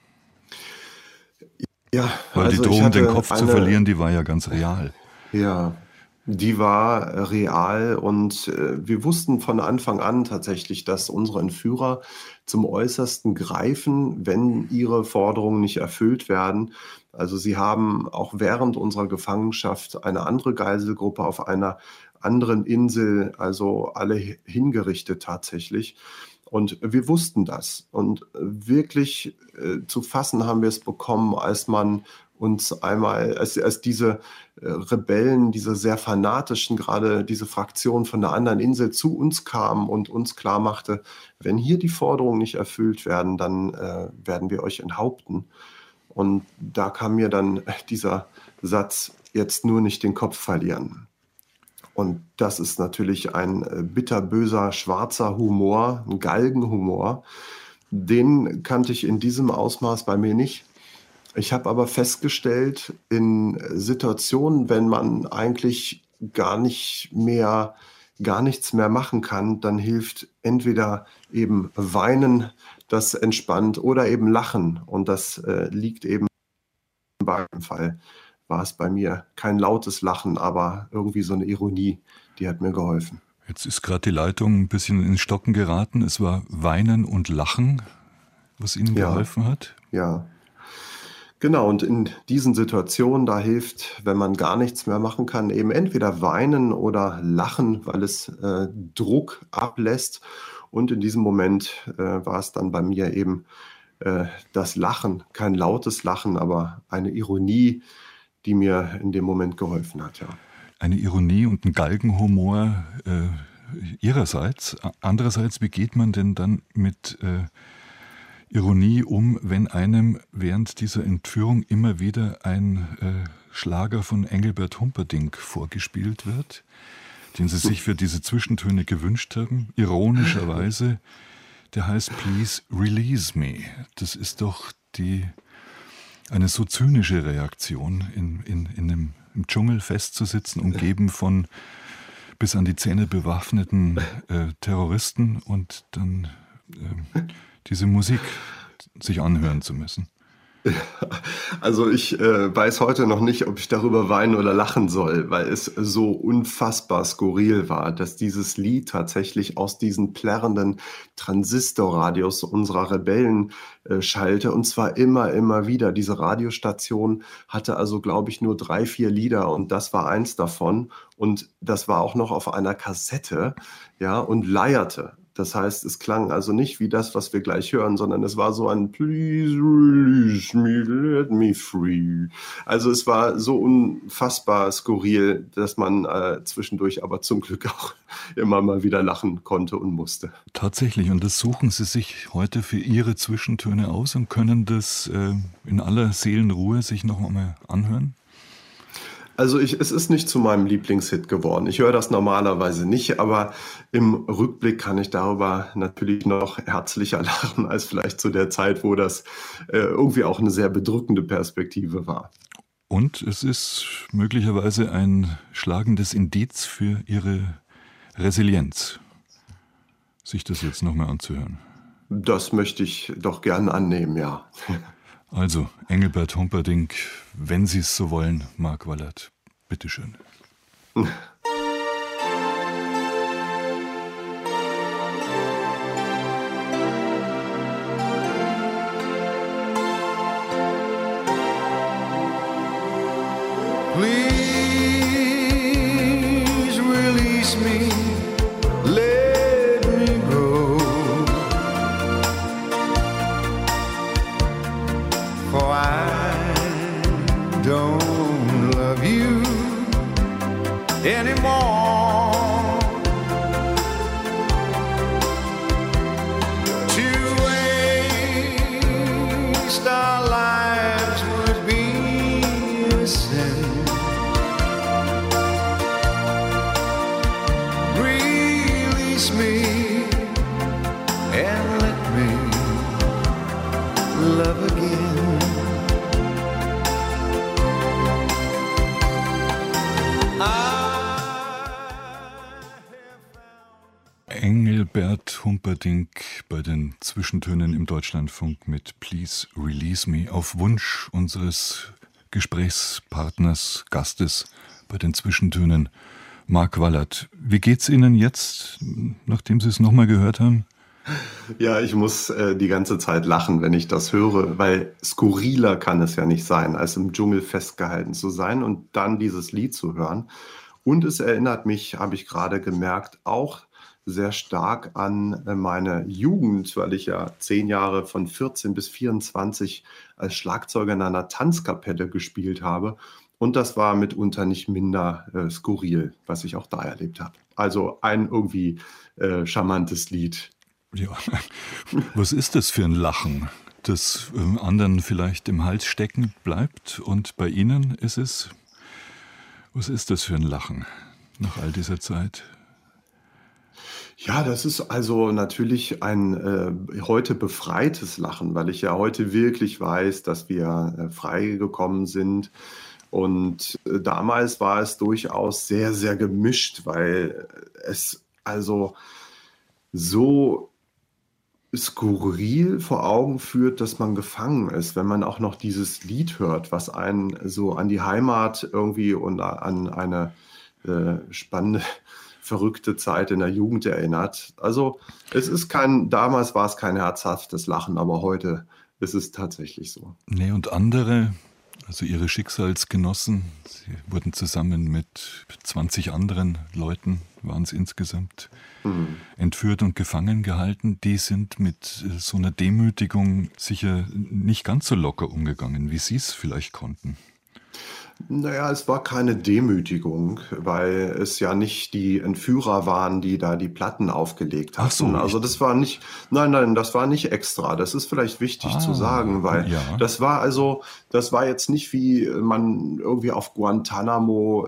Ja, weil die Drohung, den Kopf zu verlieren, die war ja ganz real. Ja, die war real und wir wussten von Anfang an tatsächlich, dass unsere Entführer zum Äußersten greifen, wenn ihre Forderungen nicht erfüllt werden. Also sie haben auch während unserer Gefangenschaft eine andere Geiselgruppe auf einer anderen Insel, also alle hingerichtet tatsächlich. Und wir wussten das. Und wirklich zu fassen haben wir es bekommen, als man uns einmal, als diese Rebellen, diese sehr fanatischen, gerade diese Fraktion von der anderen Insel zu uns kam und uns klar machte, wenn hier die Forderungen nicht erfüllt werden, dann werden wir euch enthaupten. Und da kam mir dann dieser Satz, jetzt nur nicht den Kopf verlieren. Und das ist natürlich ein bitterböser, schwarzer Humor, ein Galgenhumor. Den kannte ich in diesem Ausmaß bei mir nicht. Ich habe aber festgestellt, in Situationen, wenn man eigentlich gar nichts mehr machen kann, dann hilft entweder eben Weinen, das entspannt, oder eben Lachen. Und das liegt eben beim Fall. War es bei mir kein lautes Lachen, aber irgendwie so eine Ironie, die hat mir geholfen. Jetzt ist gerade die Leitung ein bisschen ins Stocken geraten. Es war Weinen und Lachen, was Ihnen geholfen hat? Ja, genau. Und in diesen Situationen, da hilft, wenn man gar nichts mehr machen kann, eben entweder weinen oder lachen, weil es Druck ablässt. Und in diesem Moment war es dann bei mir eben das Lachen, kein lautes Lachen, aber eine Ironie, die mir in dem Moment geholfen hat, ja. Eine Ironie und ein Galgenhumor Ihrerseits. Andererseits, wie geht man denn dann mit Ironie um, wenn einem während dieser Entführung immer wieder ein Schlager von Engelbert Humperdinck vorgespielt wird, den Sie sich für diese Zwischentöne gewünscht haben, ironischerweise, der heißt Please Release Me. Das ist doch eine so zynische Reaktion, im Dschungel festzusitzen, umgeben von bis an die Zähne bewaffneten Terroristen und dann diese Musik sich anhören zu müssen. Also ich weiß heute noch nicht, ob ich darüber weinen oder lachen soll, weil es so unfassbar skurril war, dass dieses Lied tatsächlich aus diesen plärrenden Transistorradios unserer Rebellen schallte und zwar immer wieder. Diese Radiostation hatte also, glaube ich, nur 3, 4 Lieder und das war eins davon und das war auch noch auf einer Kassette, ja, und leierte. Das heißt, es klang also nicht wie das, was wir gleich hören, sondern es war so ein Please release me, let me free. Also es war so unfassbar skurril, dass man zwischendurch aber zum Glück auch immer mal wieder lachen konnte und musste. Tatsächlich, und das suchen Sie sich heute für Ihre Zwischentöne aus und können das in aller Seelenruhe sich noch einmal anhören? Also es ist nicht zu meinem Lieblingshit geworden. Ich höre das normalerweise nicht, aber im Rückblick kann ich darüber natürlich noch herzlicher lachen als vielleicht zu der Zeit, wo das irgendwie auch eine sehr bedrückende Perspektive war. Und es ist möglicherweise ein schlagendes Indiz für Ihre Resilienz, sich das jetzt nochmal anzuhören. Das möchte ich doch gern annehmen, ja. Also, Engelbert Humperdinck, wenn Sie es so wollen, Mark Wallert, bitteschön. Please release me, let me go, for I don't love you anymore. To waste our lives would be a sin. Release me and let me love again. Engelbert Humperdinck bei den Zwischentönen im Deutschlandfunk mit Please Release Me auf Wunsch unseres Gesprächspartners, Gastes bei den Zwischentönen, Mark Wallert. Wie geht's Ihnen jetzt, nachdem Sie es nochmal gehört haben? Ja, ich muss die ganze Zeit lachen, wenn ich das höre, weil skurriler kann es ja nicht sein, als im Dschungel festgehalten zu sein und dann dieses Lied zu hören. Und es erinnert mich, habe ich gerade gemerkt, auch sehr stark an meine Jugend, weil ich ja 10 Jahre von 14 bis 24 als Schlagzeuger in einer Tanzkapelle gespielt habe. Und das war mitunter nicht minder skurril, was ich auch da erlebt habe. Also ein irgendwie charmantes Lied. Ja, was ist das für ein Lachen, das anderen vielleicht im Hals stecken bleibt und bei Ihnen ist es, was ist das für ein Lachen nach all dieser Zeit? Ja, das ist also natürlich ein heute befreites Lachen, weil ich ja heute wirklich weiß, dass wir freigekommen sind. Und damals war es durchaus sehr, sehr gemischt, weil es also so skurril vor Augen führt, dass man gefangen ist, wenn man auch noch dieses Lied hört, was einen so an die Heimat irgendwie und an eine spannende, verrückte Zeit in der Jugend erinnert. Also damals war es kein herzhaftes Lachen, aber heute ist es tatsächlich so. Nee, und andere, also Ihre Schicksalsgenossen, Sie wurden zusammen mit 20 anderen Leuten, waren es insgesamt, entführt und gefangen gehalten. Die sind mit so einer Demütigung sicher nicht ganz so locker umgegangen, wie Sie es vielleicht konnten. Naja, es war keine Demütigung, weil es ja nicht die Entführer waren, die da die Platten aufgelegt hatten. Ach so, also das war nicht, nein, das war nicht extra. Das ist vielleicht wichtig zu sagen, weil ja. das war jetzt nicht wie man irgendwie auf Guantanamo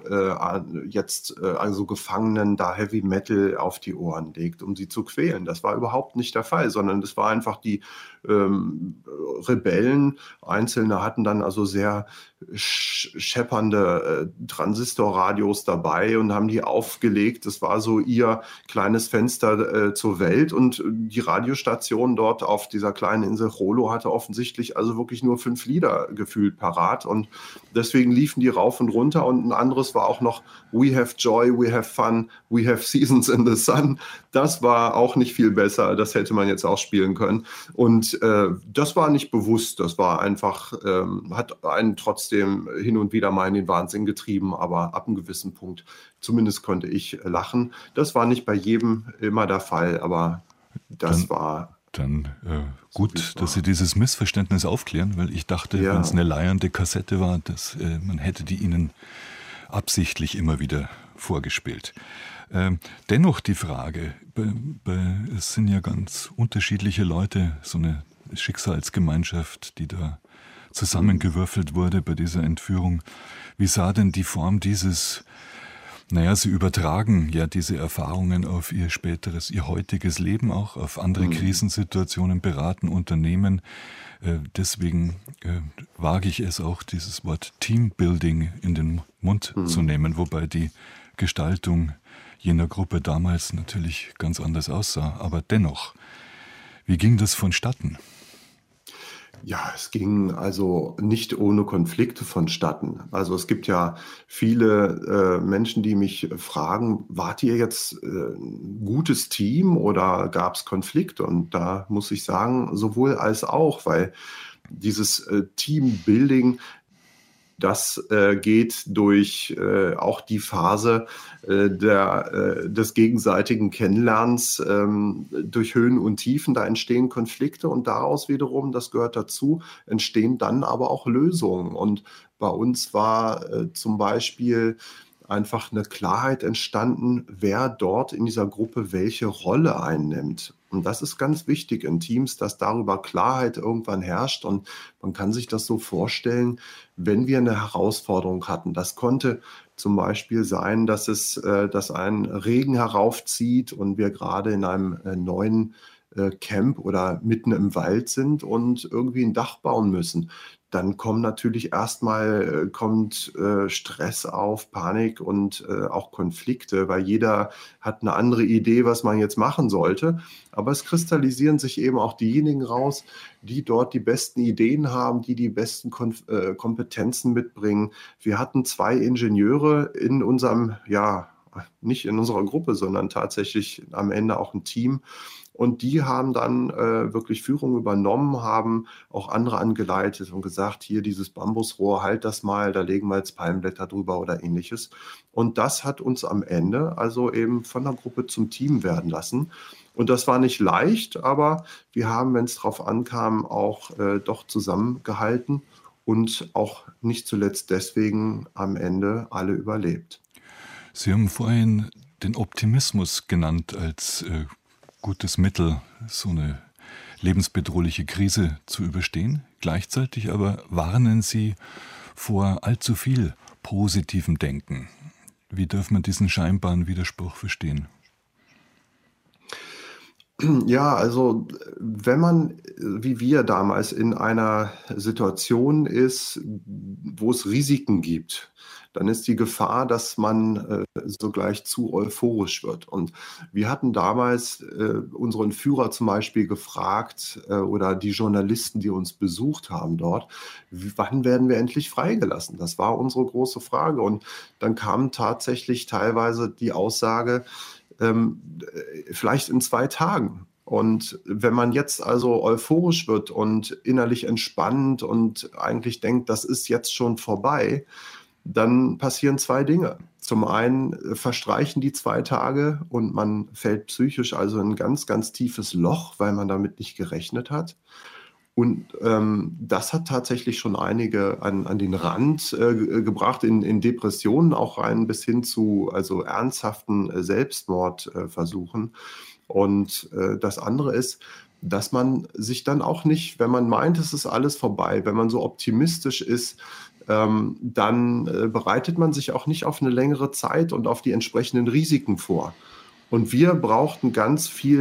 also Gefangenen da Heavy Metal auf die Ohren legt, um sie zu quälen. Das war überhaupt nicht der Fall, sondern das war einfach die Rebellen. Einzelne hatten dann also sehr scheppernde Transistorradios dabei und haben die aufgelegt. Das war so ihr kleines Fenster zur Welt, und die Radiostation dort auf dieser kleinen Insel Jolo hatte offensichtlich also wirklich nur 5 Lieder gefühlt parat, und deswegen liefen die rauf und runter, und ein anderes war auch noch We Have Joy, We Have Fun, We Have Seasons in the Sun. Das war auch nicht viel besser, das hätte man jetzt auch spielen können, und das war nicht bewusst, das war einfach, hat einen trotzdem hin und wieder mal in den Wahnsinn getrieben, aber ab einem gewissen Punkt zumindest konnte ich lachen. Das war nicht bei jedem immer der Fall, aber das war... Dann gut, dass Sie dieses Missverständnis aufklären, weil ich dachte, wenn es eine leiernde Kassette war, dass man hätte die Ihnen absichtlich immer wieder vorgespielt. Dennoch die Frage, es sind ja ganz unterschiedliche Leute, so eine Schicksalsgemeinschaft, die da zusammengewürfelt wurde bei dieser Entführung. Wie sah denn die Form dieses, Sie übertragen ja diese Erfahrungen auf Ihr späteres, Ihr heutiges Leben auch, auf andere Krisensituationen, beraten, Unternehmen. Deswegen wage ich es auch, dieses Wort Teambuilding in den Mund zu nehmen, wobei die Gestaltung jener Gruppe damals natürlich ganz anders aussah. Aber dennoch, wie ging das vonstatten? Ja, es ging also nicht ohne Konflikte vonstatten. Also es gibt ja viele Menschen, die mich fragen, wart ihr jetzt ein gutes Team oder gab es Konflikte? Und da muss ich sagen, sowohl als auch, weil dieses Teambuilding, das geht durch auch die Phase des gegenseitigen Kennenlernens, durch Höhen und Tiefen. Da entstehen Konflikte, und daraus wiederum, das gehört dazu, entstehen dann aber auch Lösungen. Und bei uns war zum Beispiel einfach eine Klarheit entstanden, wer dort in dieser Gruppe welche Rolle einnimmt. Und das ist ganz wichtig in Teams, dass darüber Klarheit irgendwann herrscht. Und man kann sich das so vorstellen, wenn wir eine Herausforderung hatten. Das konnte zum Beispiel sein, dass ein Regen heraufzieht und wir gerade in einem neuen Camp oder mitten im Wald sind und irgendwie ein Dach bauen müssen. Dann kommt natürlich erstmal Stress auf, Panik und auch Konflikte, weil jeder hat eine andere Idee, was man jetzt machen sollte. Aber es kristallisieren sich eben auch diejenigen raus, die dort die besten Ideen haben, die besten Kompetenzen mitbringen. Wir hatten 2 Ingenieure in unserem, nicht in unserer Gruppe, sondern tatsächlich am Ende auch ein Team. Und die haben dann wirklich Führung übernommen, haben auch andere angeleitet und gesagt, hier dieses Bambusrohr, halt das mal, da legen wir jetzt Palmblätter drüber oder ähnliches. Und das hat uns am Ende also eben von der Gruppe zum Team werden lassen. Und das war nicht leicht, aber wir haben, wenn es drauf ankam, auch doch zusammengehalten und auch nicht zuletzt deswegen am Ende alle überlebt. Sie haben vorhin den Optimismus genannt als gutes Mittel, so eine lebensbedrohliche Krise zu überstehen. Gleichzeitig aber warnen Sie vor allzu viel positivem Denken. Wie darf man diesen scheinbaren Widerspruch verstehen? Ja, also wenn man, wie wir damals, in einer Situation ist, wo es Risiken gibt, dann ist die Gefahr, dass man sogleich zu euphorisch wird. Und wir hatten damals unseren Führer zum Beispiel gefragt oder die Journalisten, die uns besucht haben dort, wann werden wir endlich freigelassen? Das war unsere große Frage. Und dann kam tatsächlich teilweise die Aussage, vielleicht in 2 Tagen. Und wenn man jetzt also euphorisch wird und innerlich entspannt und eigentlich denkt, das ist jetzt schon vorbei, dann passieren 2 Dinge. Zum einen verstreichen die 2 Tage und man fällt psychisch also in ein ganz, ganz tiefes Loch, weil man damit nicht gerechnet hat. Und das hat tatsächlich schon einige an den Rand gebracht, in Depressionen auch rein, bis hin zu also ernsthaften Selbstmordversuchen. Und das andere ist, dass man sich dann auch nicht, wenn man meint, es ist alles vorbei, wenn man so optimistisch ist, dann bereitet man sich auch nicht auf eine längere Zeit und auf die entsprechenden Risiken vor. Und wir brauchten ganz viel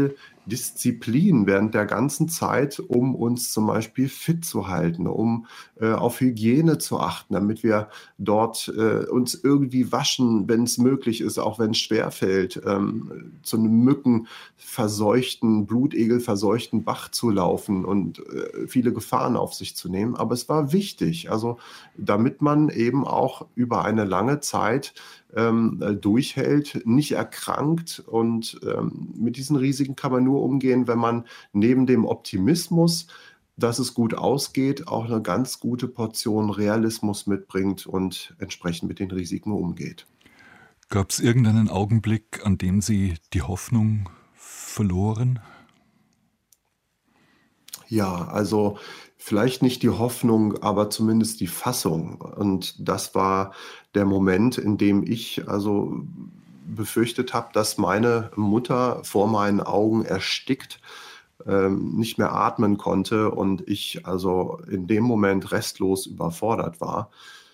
Disziplin während der ganzen Zeit, um uns zum Beispiel fit zu halten, um auf Hygiene zu achten, damit wir dort uns irgendwie waschen, wenn es möglich ist, auch wenn es schwerfällt, zu einem mückenverseuchten, blutegelverseuchten Bach zu laufen und viele Gefahren auf sich zu nehmen. Aber es war wichtig, also damit man eben auch über eine lange Zeit durchhält, nicht erkrankt. Und mit diesen Risiken kann man nur umgehen, wenn man neben dem Optimismus, dass es gut ausgeht, auch eine ganz gute Portion Realismus mitbringt und entsprechend mit den Risiken umgeht. Gab es irgendeinen Augenblick, an dem Sie die Hoffnung verloren? Ja, also vielleicht nicht die Hoffnung, aber zumindest die Fassung. Und das war der Moment, in dem ich also befürchtet habe, dass meine Mutter vor meinen Augen erstickt, nicht mehr atmen konnte und ich also in dem Moment restlos überfordert war.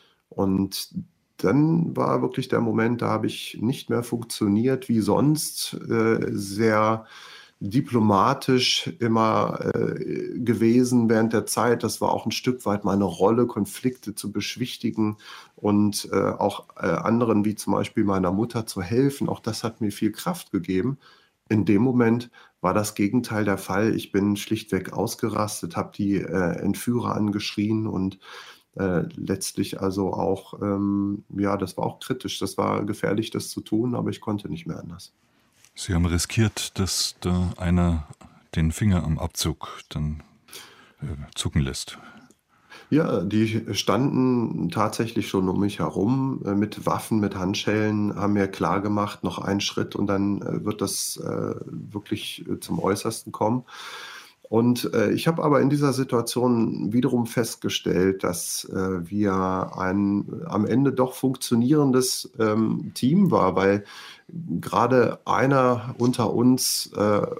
Und dann war wirklich der Moment, da habe ich nicht mehr funktioniert wie sonst, sehr diplomatisch immer gewesen während der Zeit. Das war auch ein Stück weit meine Rolle, Konflikte zu beschwichtigen und auch anderen, wie zum Beispiel meiner Mutter, zu helfen. Auch das hat mir viel Kraft gegeben. In dem Moment war das Gegenteil der Fall. Ich bin schlichtweg ausgerastet, habe die Entführer angeschrien und letztlich also auch, ja, das war auch kritisch. Das war gefährlich, das zu tun, aber ich konnte nicht mehr anders. Sie haben riskiert, dass da einer den Finger am Abzug dann zucken lässt. Ja, die standen tatsächlich schon um mich herum mit Waffen, mit Handschellen, haben mir klargemacht, noch einen Schritt und dann wird das wirklich zum Äußersten kommen. Und ich habe aber in dieser Situation wiederum festgestellt, dass wir ein am Ende doch funktionierendes Team war, weil gerade einer unter uns,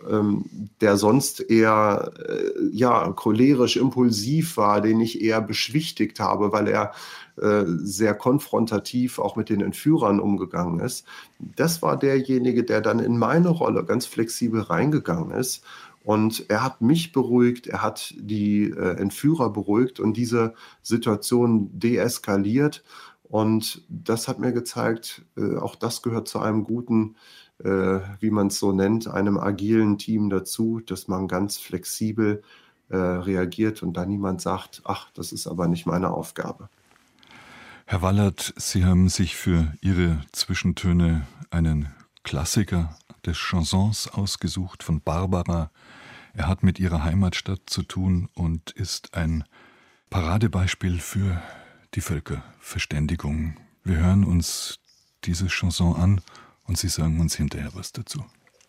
der sonst eher ja, cholerisch, impulsiv war, den ich eher beschwichtigt habe, weil er sehr konfrontativ auch mit den Entführern umgegangen ist. Das war derjenige, der dann in meine Rolle ganz flexibel reingegangen ist. Und er hat mich beruhigt, er hat die Entführer beruhigt und diese Situation deeskaliert. Und das hat mir gezeigt, auch das gehört zu einem guten, wie man es so nennt, einem agilen Team dazu, dass man ganz flexibel reagiert und da niemand sagt, ach, das ist aber nicht meine Aufgabe. Herr Wallert, Sie haben sich für Ihre Zwischentöne einen Klassiker des Chansons ausgesucht von Barbara. Er hat mit ihrer Heimatstadt zu tun und ist ein Paradebeispiel für die Völkerverständigung. Wir hören uns diese Chanson an und Sie sagen uns hinterher was dazu.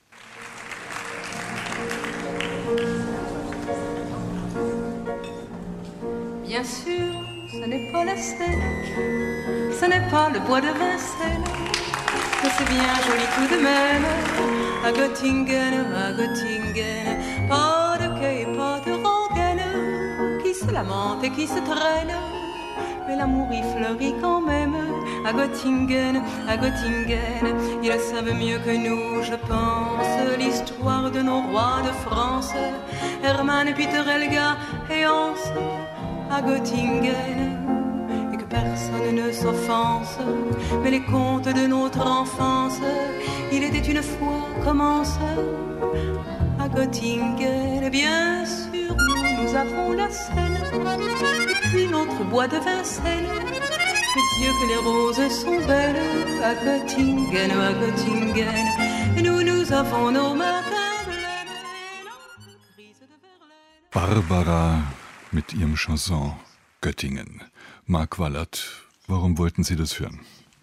Bien sûr, ce n'est pas la Seine, ce n'est pas le bois de Vincennes, mais c'est bien joli tout de même, à Göttingen, pas de quai, pas de rengaine, qui se lamente et qui se traîne, mais l'amour y fleurit quand même, à Göttingen, ils savent mieux que nous, je pense, l'histoire de nos rois de France, Hermann, Peter, Helga et Hans, à Göttingen, et que personne ne s'offense, mais les contes de notre enfance, il était une fois, commence, à Göttingen, bien sûr, nous avons la Seine, et puis notre bois de Vincennes, mais Dieu que les roses sont belles, à Göttingen, nous avons nos matins blêmes, et notre crise de Verlaine. Barbara mit ihrem Chanson Göttingen. Marc Wallert, warum wollten Sie das hören?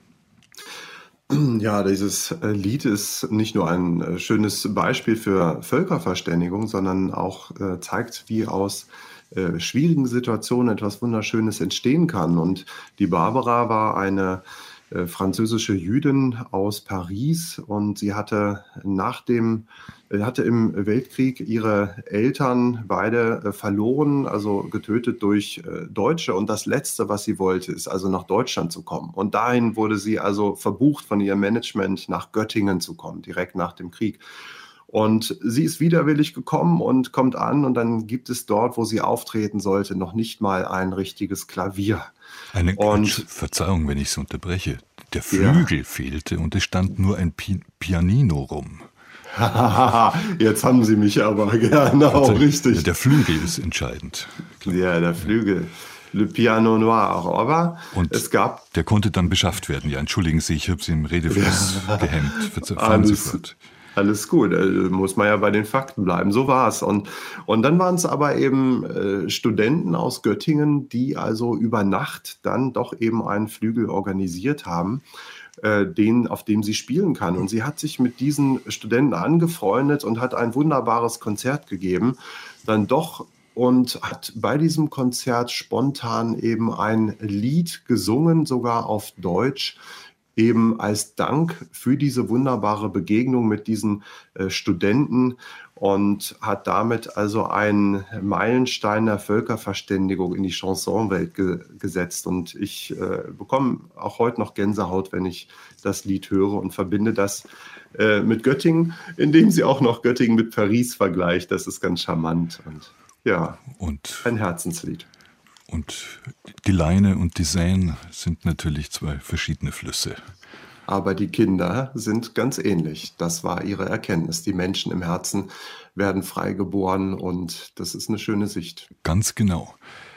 Ja, dieses Lied ist nicht nur ein schönes Beispiel für Völkerverständigung, sondern auch zeigt, wie aus schwierigen Situationen etwas Wunderschönes entstehen kann. Und die Barbara war eine französische Jüdin aus Paris und sie hatte im Weltkrieg ihre Eltern beide verloren, also getötet durch Deutsche. Und das Letzte, was sie wollte, ist also nach Deutschland zu kommen. Und dahin wurde sie also verbucht von ihrem Management, nach Göttingen zu kommen, direkt nach dem Krieg. Und sie ist widerwillig gekommen und kommt an und dann gibt es dort, wo sie auftreten sollte, noch nicht mal ein richtiges Klavier. Verzeihung, wenn ich es unterbreche. Der Flügel fehlte und es stand nur ein Pianino rum. Jetzt haben Sie mich aber, genau, also, richtig. Der Flügel ist entscheidend. Ja, der Flügel. Le Piano Noir, aber und es gab... Der konnte dann beschafft werden. Ja, entschuldigen Sie, ich habe Sie im Redefluss gehemmt. Alles gut, muss man ja bei den Fakten bleiben. So war es. Und dann waren es aber eben Studenten aus Göttingen, die also über Nacht dann doch eben einen Flügel organisiert haben, auf dem sie spielen kann. Und sie hat sich mit diesen Studenten angefreundet und hat ein wunderbares Konzert gegeben. Dann doch und hat bei diesem Konzert spontan eben ein Lied gesungen, sogar auf Deutsch, eben als Dank für diese wunderbare Begegnung mit diesen Studenten und hat damit also einen Meilenstein der Völkerverständigung in die Chansonwelt gesetzt. Und ich bekomme auch heute noch Gänsehaut, wenn ich das Lied höre und verbinde das mit Göttingen, indem sie auch noch Göttingen mit Paris vergleicht. Das ist ganz charmant und ja, und ein Herzenslied. Und die Leine und die Seine sind natürlich zwei verschiedene Flüsse. Aber die Kinder sind ganz ähnlich. Das war ihre Erkenntnis. Die Menschen im Herzen werden frei geboren und das ist eine schöne Sicht. Ganz genau.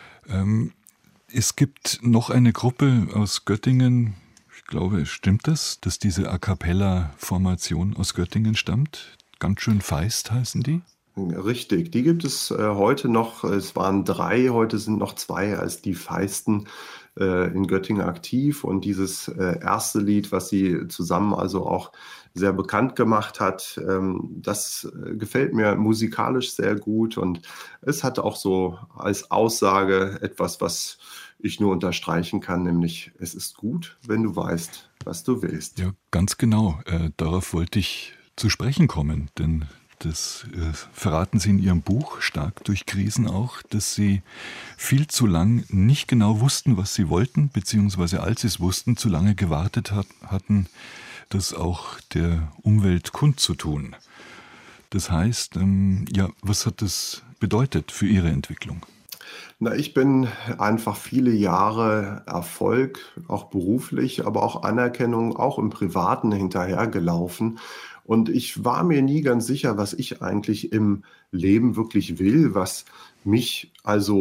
Es gibt noch eine Gruppe aus Göttingen, ich glaube, stimmt das, dass diese A-Cappella-Formation aus Göttingen stammt? Ganz schön feist heißen die? Richtig, die gibt es heute noch. Es waren 3, heute sind noch 2 als die Feisten in Göttingen aktiv. Und dieses erste Lied, was sie zusammen also auch sehr bekannt gemacht hat, das gefällt mir musikalisch sehr gut. Und es hat auch so als Aussage etwas, was ich nur unterstreichen kann, nämlich es ist gut, wenn du weißt, was du willst. Ja, ganz genau. Darauf wollte ich zu sprechen kommen, denn das verraten Sie in Ihrem Buch, Stark durch Krisen auch, dass Sie viel zu lang nicht genau wussten, was Sie wollten, beziehungsweise als Sie es wussten, zu lange gewartet hatten, das auch der Umwelt kundzutun. Das heißt, was hat das bedeutet für Ihre Entwicklung? Na, ich bin einfach viele Jahre Erfolg, auch beruflich, aber auch Anerkennung, auch im Privaten hinterhergelaufen. Und ich war mir nie ganz sicher, was ich eigentlich im Leben wirklich will, was mich als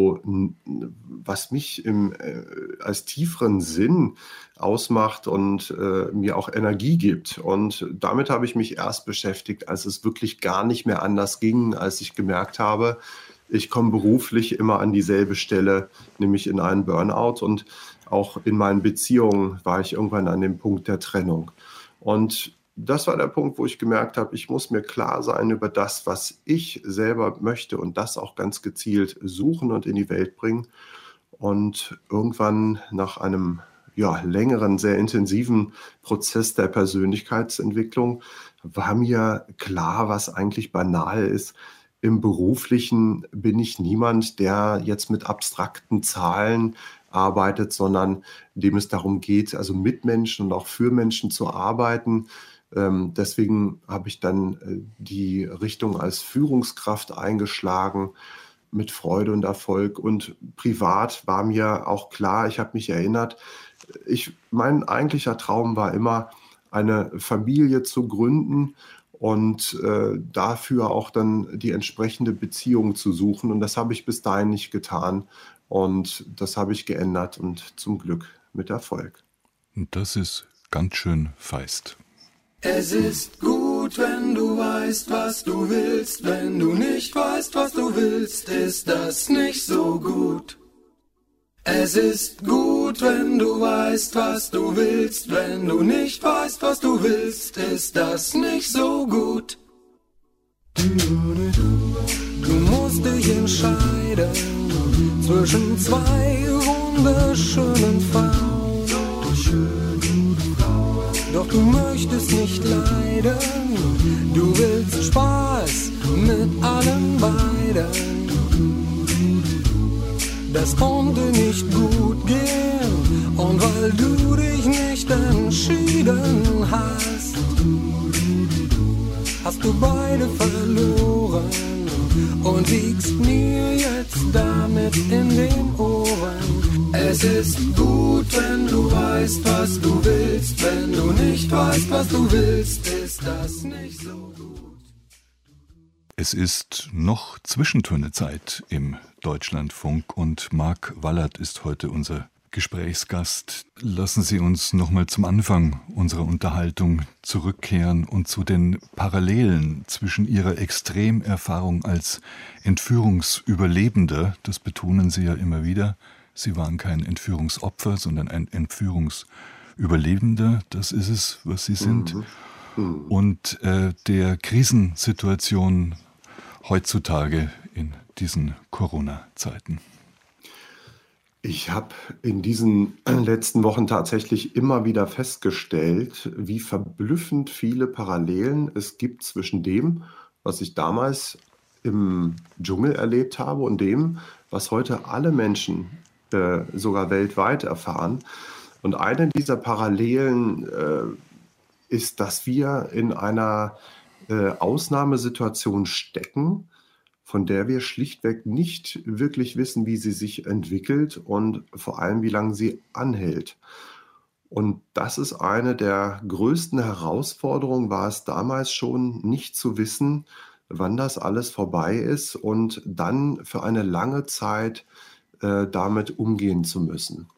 tieferen Sinn ausmacht und mir auch Energie gibt. Und damit habe ich mich erst beschäftigt, als es wirklich gar nicht mehr anders ging, als ich gemerkt habe, ich komme beruflich immer an dieselbe Stelle, nämlich in einen Burnout. Und auch in meinen Beziehungen war ich irgendwann an dem Punkt der Trennung. Und das war der Punkt, wo ich gemerkt habe, ich muss mir klar sein über das, was ich selber möchte und das auch ganz gezielt suchen und in die Welt bringen. Und irgendwann nach einem längeren, sehr intensiven Prozess der Persönlichkeitsentwicklung war mir klar, was eigentlich banal ist. Im Beruflichen bin ich niemand, der jetzt mit abstrakten Zahlen arbeitet, sondern dem es darum geht, also mit Menschen und auch für Menschen zu arbeiten. Deswegen habe ich dann die Richtung als Führungskraft eingeschlagen mit Freude und Erfolg. Und privat war mir auch klar, ich habe mich erinnert, mein eigentlicher Traum war immer, eine Familie zu gründen und dafür auch dann die entsprechende Beziehung zu suchen. Und das habe ich bis dahin nicht getan. Und das habe ich geändert und zum Glück mit Erfolg. Und das ist ganz schön feist. Es ist gut, wenn du weißt, was du willst. Wenn du nicht weißt, was du willst, ist das nicht so gut. Es ist gut, wenn du weißt, was du willst. Wenn du nicht weißt, was du willst, ist das nicht so gut. Du musst dich entscheiden zwischen 2 wunderschönen Frauen. Doch du möchtest nicht leiden, du willst Spaß mit allen beiden. Das konnte nicht gut gehen, und weil du dich nicht entschieden hast, hast du beide verloren und liegst mir jetzt damit in den Ohren. Es ist gut, wenn du weißt, was du willst. Wenn du nicht weißt, was du willst, ist das nicht so gut. Es ist noch Zwischentönezeit im Deutschlandfunk und Marc Wallert ist heute unser Gesprächsgast. Lassen Sie uns nochmal zum Anfang unserer Unterhaltung zurückkehren und zu den Parallelen zwischen Ihrer Extremerfahrung als Entführungsüberlebender, das betonen Sie ja immer wieder, Sie waren kein Entführungsopfer, sondern ein Entführungsüberlebender, das ist es, was Sie sind, und der Krisensituation heutzutage in diesen Corona-Zeiten. Ich habe in diesen letzten Wochen tatsächlich immer wieder festgestellt, wie verblüffend viele Parallelen es gibt zwischen dem, was ich damals im Dschungel erlebt habe und dem, was heute alle Menschen sogar weltweit erfahren. Und eine dieser Parallelen ist, dass wir in einer Ausnahmesituation stecken, von der wir schlichtweg nicht wirklich wissen, wie sie sich entwickelt und vor allem, wie lange sie anhält. Und das ist eine der größten Herausforderungen, war es damals schon, nicht zu wissen, wann das alles vorbei ist und dann für eine lange Zeit damit umgehen zu müssen.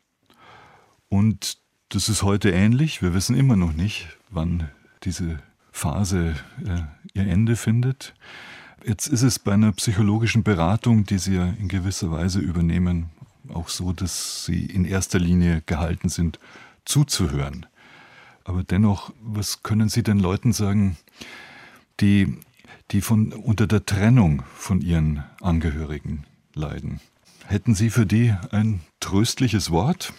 Und das ist heute ähnlich. Wir wissen immer noch nicht, wann diese Phase ihr Ende findet. Jetzt ist es bei einer psychologischen Beratung, die Sie ja in gewisser Weise übernehmen, auch so, dass Sie in erster Linie gehalten sind, zuzuhören. Aber dennoch, was können Sie den Leuten sagen, die unter der Trennung von ihren Angehörigen leiden? Hätten Sie für die ein tröstliches Wort?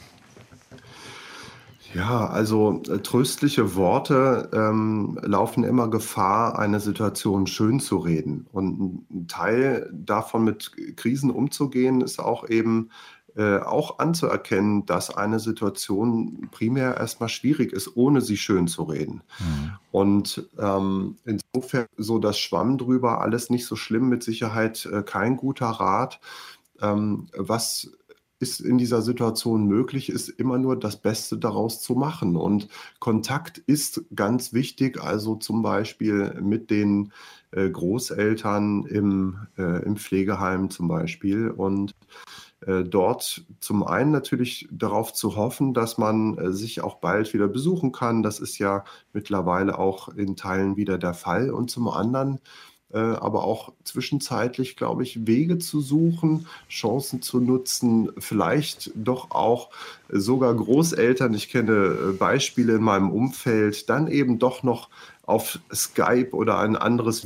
Ja, also tröstliche Worte laufen immer Gefahr, eine Situation schön zu reden. Und ein Teil davon, mit Krisen umzugehen, ist auch eben auch anzuerkennen, dass eine Situation primär erstmal schwierig ist, ohne sie schön zu reden. Und insofern so das Schwamm drüber, alles nicht so schlimm, mit Sicherheit kein guter Rat. Was ist in dieser Situation möglich, ist immer nur das Beste daraus zu machen. Und Kontakt ist ganz wichtig, also zum Beispiel mit den Großeltern im Pflegeheim zum Beispiel. Und dort zum einen natürlich darauf zu hoffen, dass man sich auch bald wieder besuchen kann. Das ist ja mittlerweile auch in Teilen wieder der Fall. Und zum anderen aber auch zwischenzeitlich, glaube ich, Wege zu suchen, Chancen zu nutzen, vielleicht doch auch sogar Großeltern, ich kenne Beispiele in meinem Umfeld, dann eben doch noch auf Skype oder ein anderes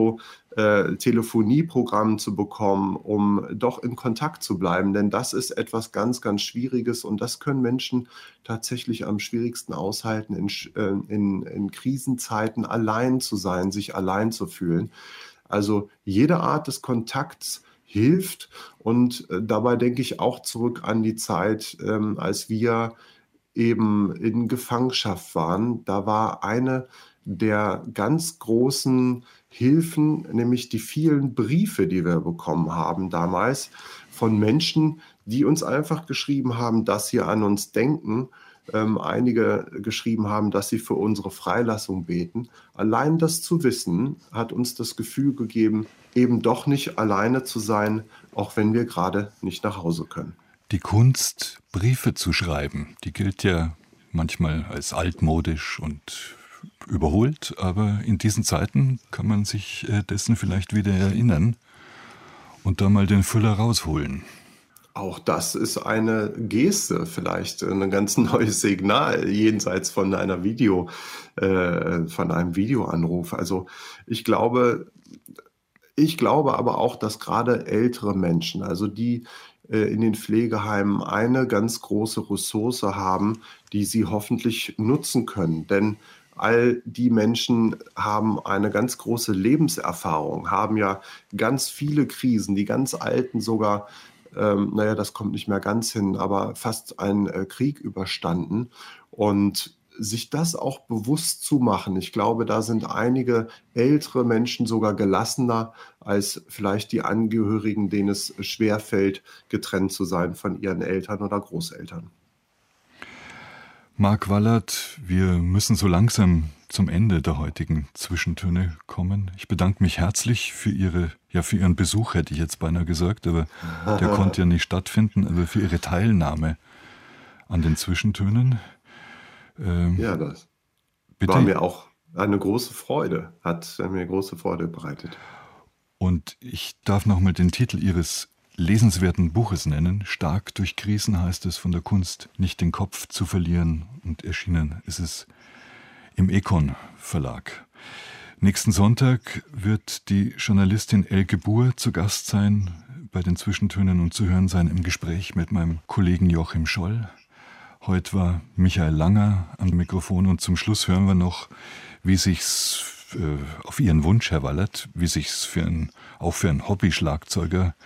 Telefonieprogramm zu bekommen, um doch in Kontakt zu bleiben. Denn das ist etwas ganz, ganz Schwieriges und das können Menschen tatsächlich am schwierigsten aushalten, in Krisenzeiten allein zu sein, sich allein zu fühlen. Also jede Art des Kontakts hilft und dabei denke ich auch zurück an die Zeit, als wir eben in Gefangenschaft waren. Da war eine der ganz großen Hilfen, nämlich die vielen Briefe, die wir bekommen haben damals von Menschen, die uns einfach geschrieben haben, dass sie an uns denken. Einige geschrieben haben, dass sie für unsere Freilassung beten. Allein das zu wissen, hat uns das Gefühl gegeben, eben doch nicht alleine zu sein, auch wenn wir gerade nicht nach Hause können. Die Kunst, Briefe zu schreiben, die gilt ja manchmal als altmodisch und überholt, aber in diesen Zeiten kann man sich dessen vielleicht wieder erinnern und da mal den Füller rausholen. Auch das ist eine Geste, vielleicht ein ganz neues Signal jenseits von einem Videoanruf. Also ich glaube aber auch, dass gerade ältere Menschen, also die in den Pflegeheimen eine ganz große Ressource haben, die sie hoffentlich nutzen können. Denn all die Menschen haben eine ganz große Lebenserfahrung, haben ja ganz viele Krisen, die ganz Alten sogar, das kommt nicht mehr ganz hin, aber fast einen Krieg überstanden. Und sich das auch bewusst zu machen. Ich glaube, da sind einige ältere Menschen sogar gelassener als vielleicht die Angehörigen, denen es schwerfällt, getrennt zu sein von ihren Eltern oder Großeltern. Marc Wallert, wir müssen so langsam zum Ende der heutigen Zwischentöne kommen. Ich bedanke mich herzlich für Ihren Besuch, hätte ich jetzt beinahe gesagt, aber der konnte ja nicht stattfinden, aber für Ihre Teilnahme an den Zwischentönen. Ja, das bitte? War mir auch eine große Freude, hat mir große Freude bereitet. Und ich darf nochmal den Titel Ihres lesenswerten Buches nennen. Stark durch Krisen heißt es, von der Kunst nicht den Kopf zu verlieren. Und erschienen ist es im Econ Verlag. Nächsten Sonntag wird die Journalistin Elke Buhr zu Gast sein bei den Zwischentönen und zu hören sein im Gespräch mit meinem Kollegen Joachim Scholl. Heute war Michael Langer am Mikrofon und zum Schluss hören wir noch, wie sich's auf Ihren Wunsch, Herr Wallert, wie sich's auch für einen Hobby-Schlagzeuger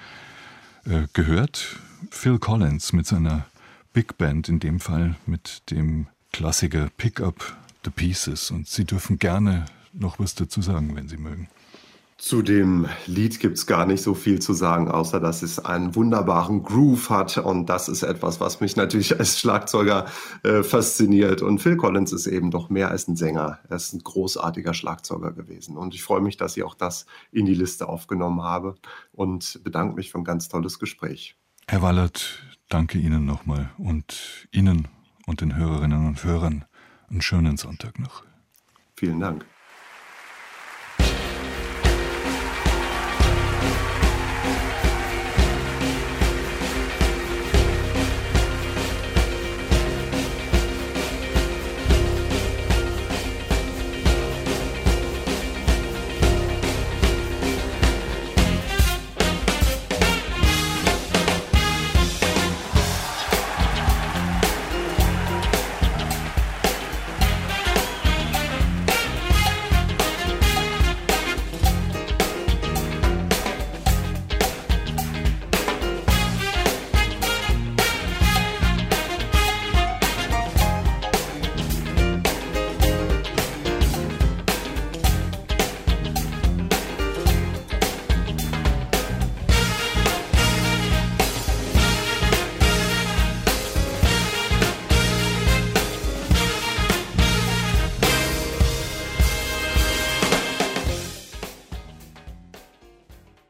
gehört. Phil Collins mit seiner Big Band, in dem Fall mit dem Klassiker Pick Up the Pieces. Und Sie dürfen gerne noch was dazu sagen, wenn Sie mögen. Zu dem Lied gibt's gar nicht so viel zu sagen, außer dass es einen wunderbaren Groove hat. Und das ist etwas, was mich natürlich als Schlagzeuger fasziniert. Und Phil Collins ist eben doch mehr als ein Sänger. Er ist ein großartiger Schlagzeuger gewesen. Und ich freue mich, dass ich auch das in die Liste aufgenommen habe und bedanke mich für ein ganz tolles Gespräch. Herr Wallert, danke Ihnen nochmal und Ihnen und den Hörerinnen und Hörern einen schönen Sonntag noch. Vielen Dank.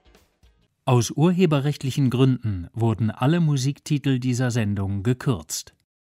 Aus urheberrechtlichen Gründen wurden alle Musiktitel dieser Sendung gekürzt.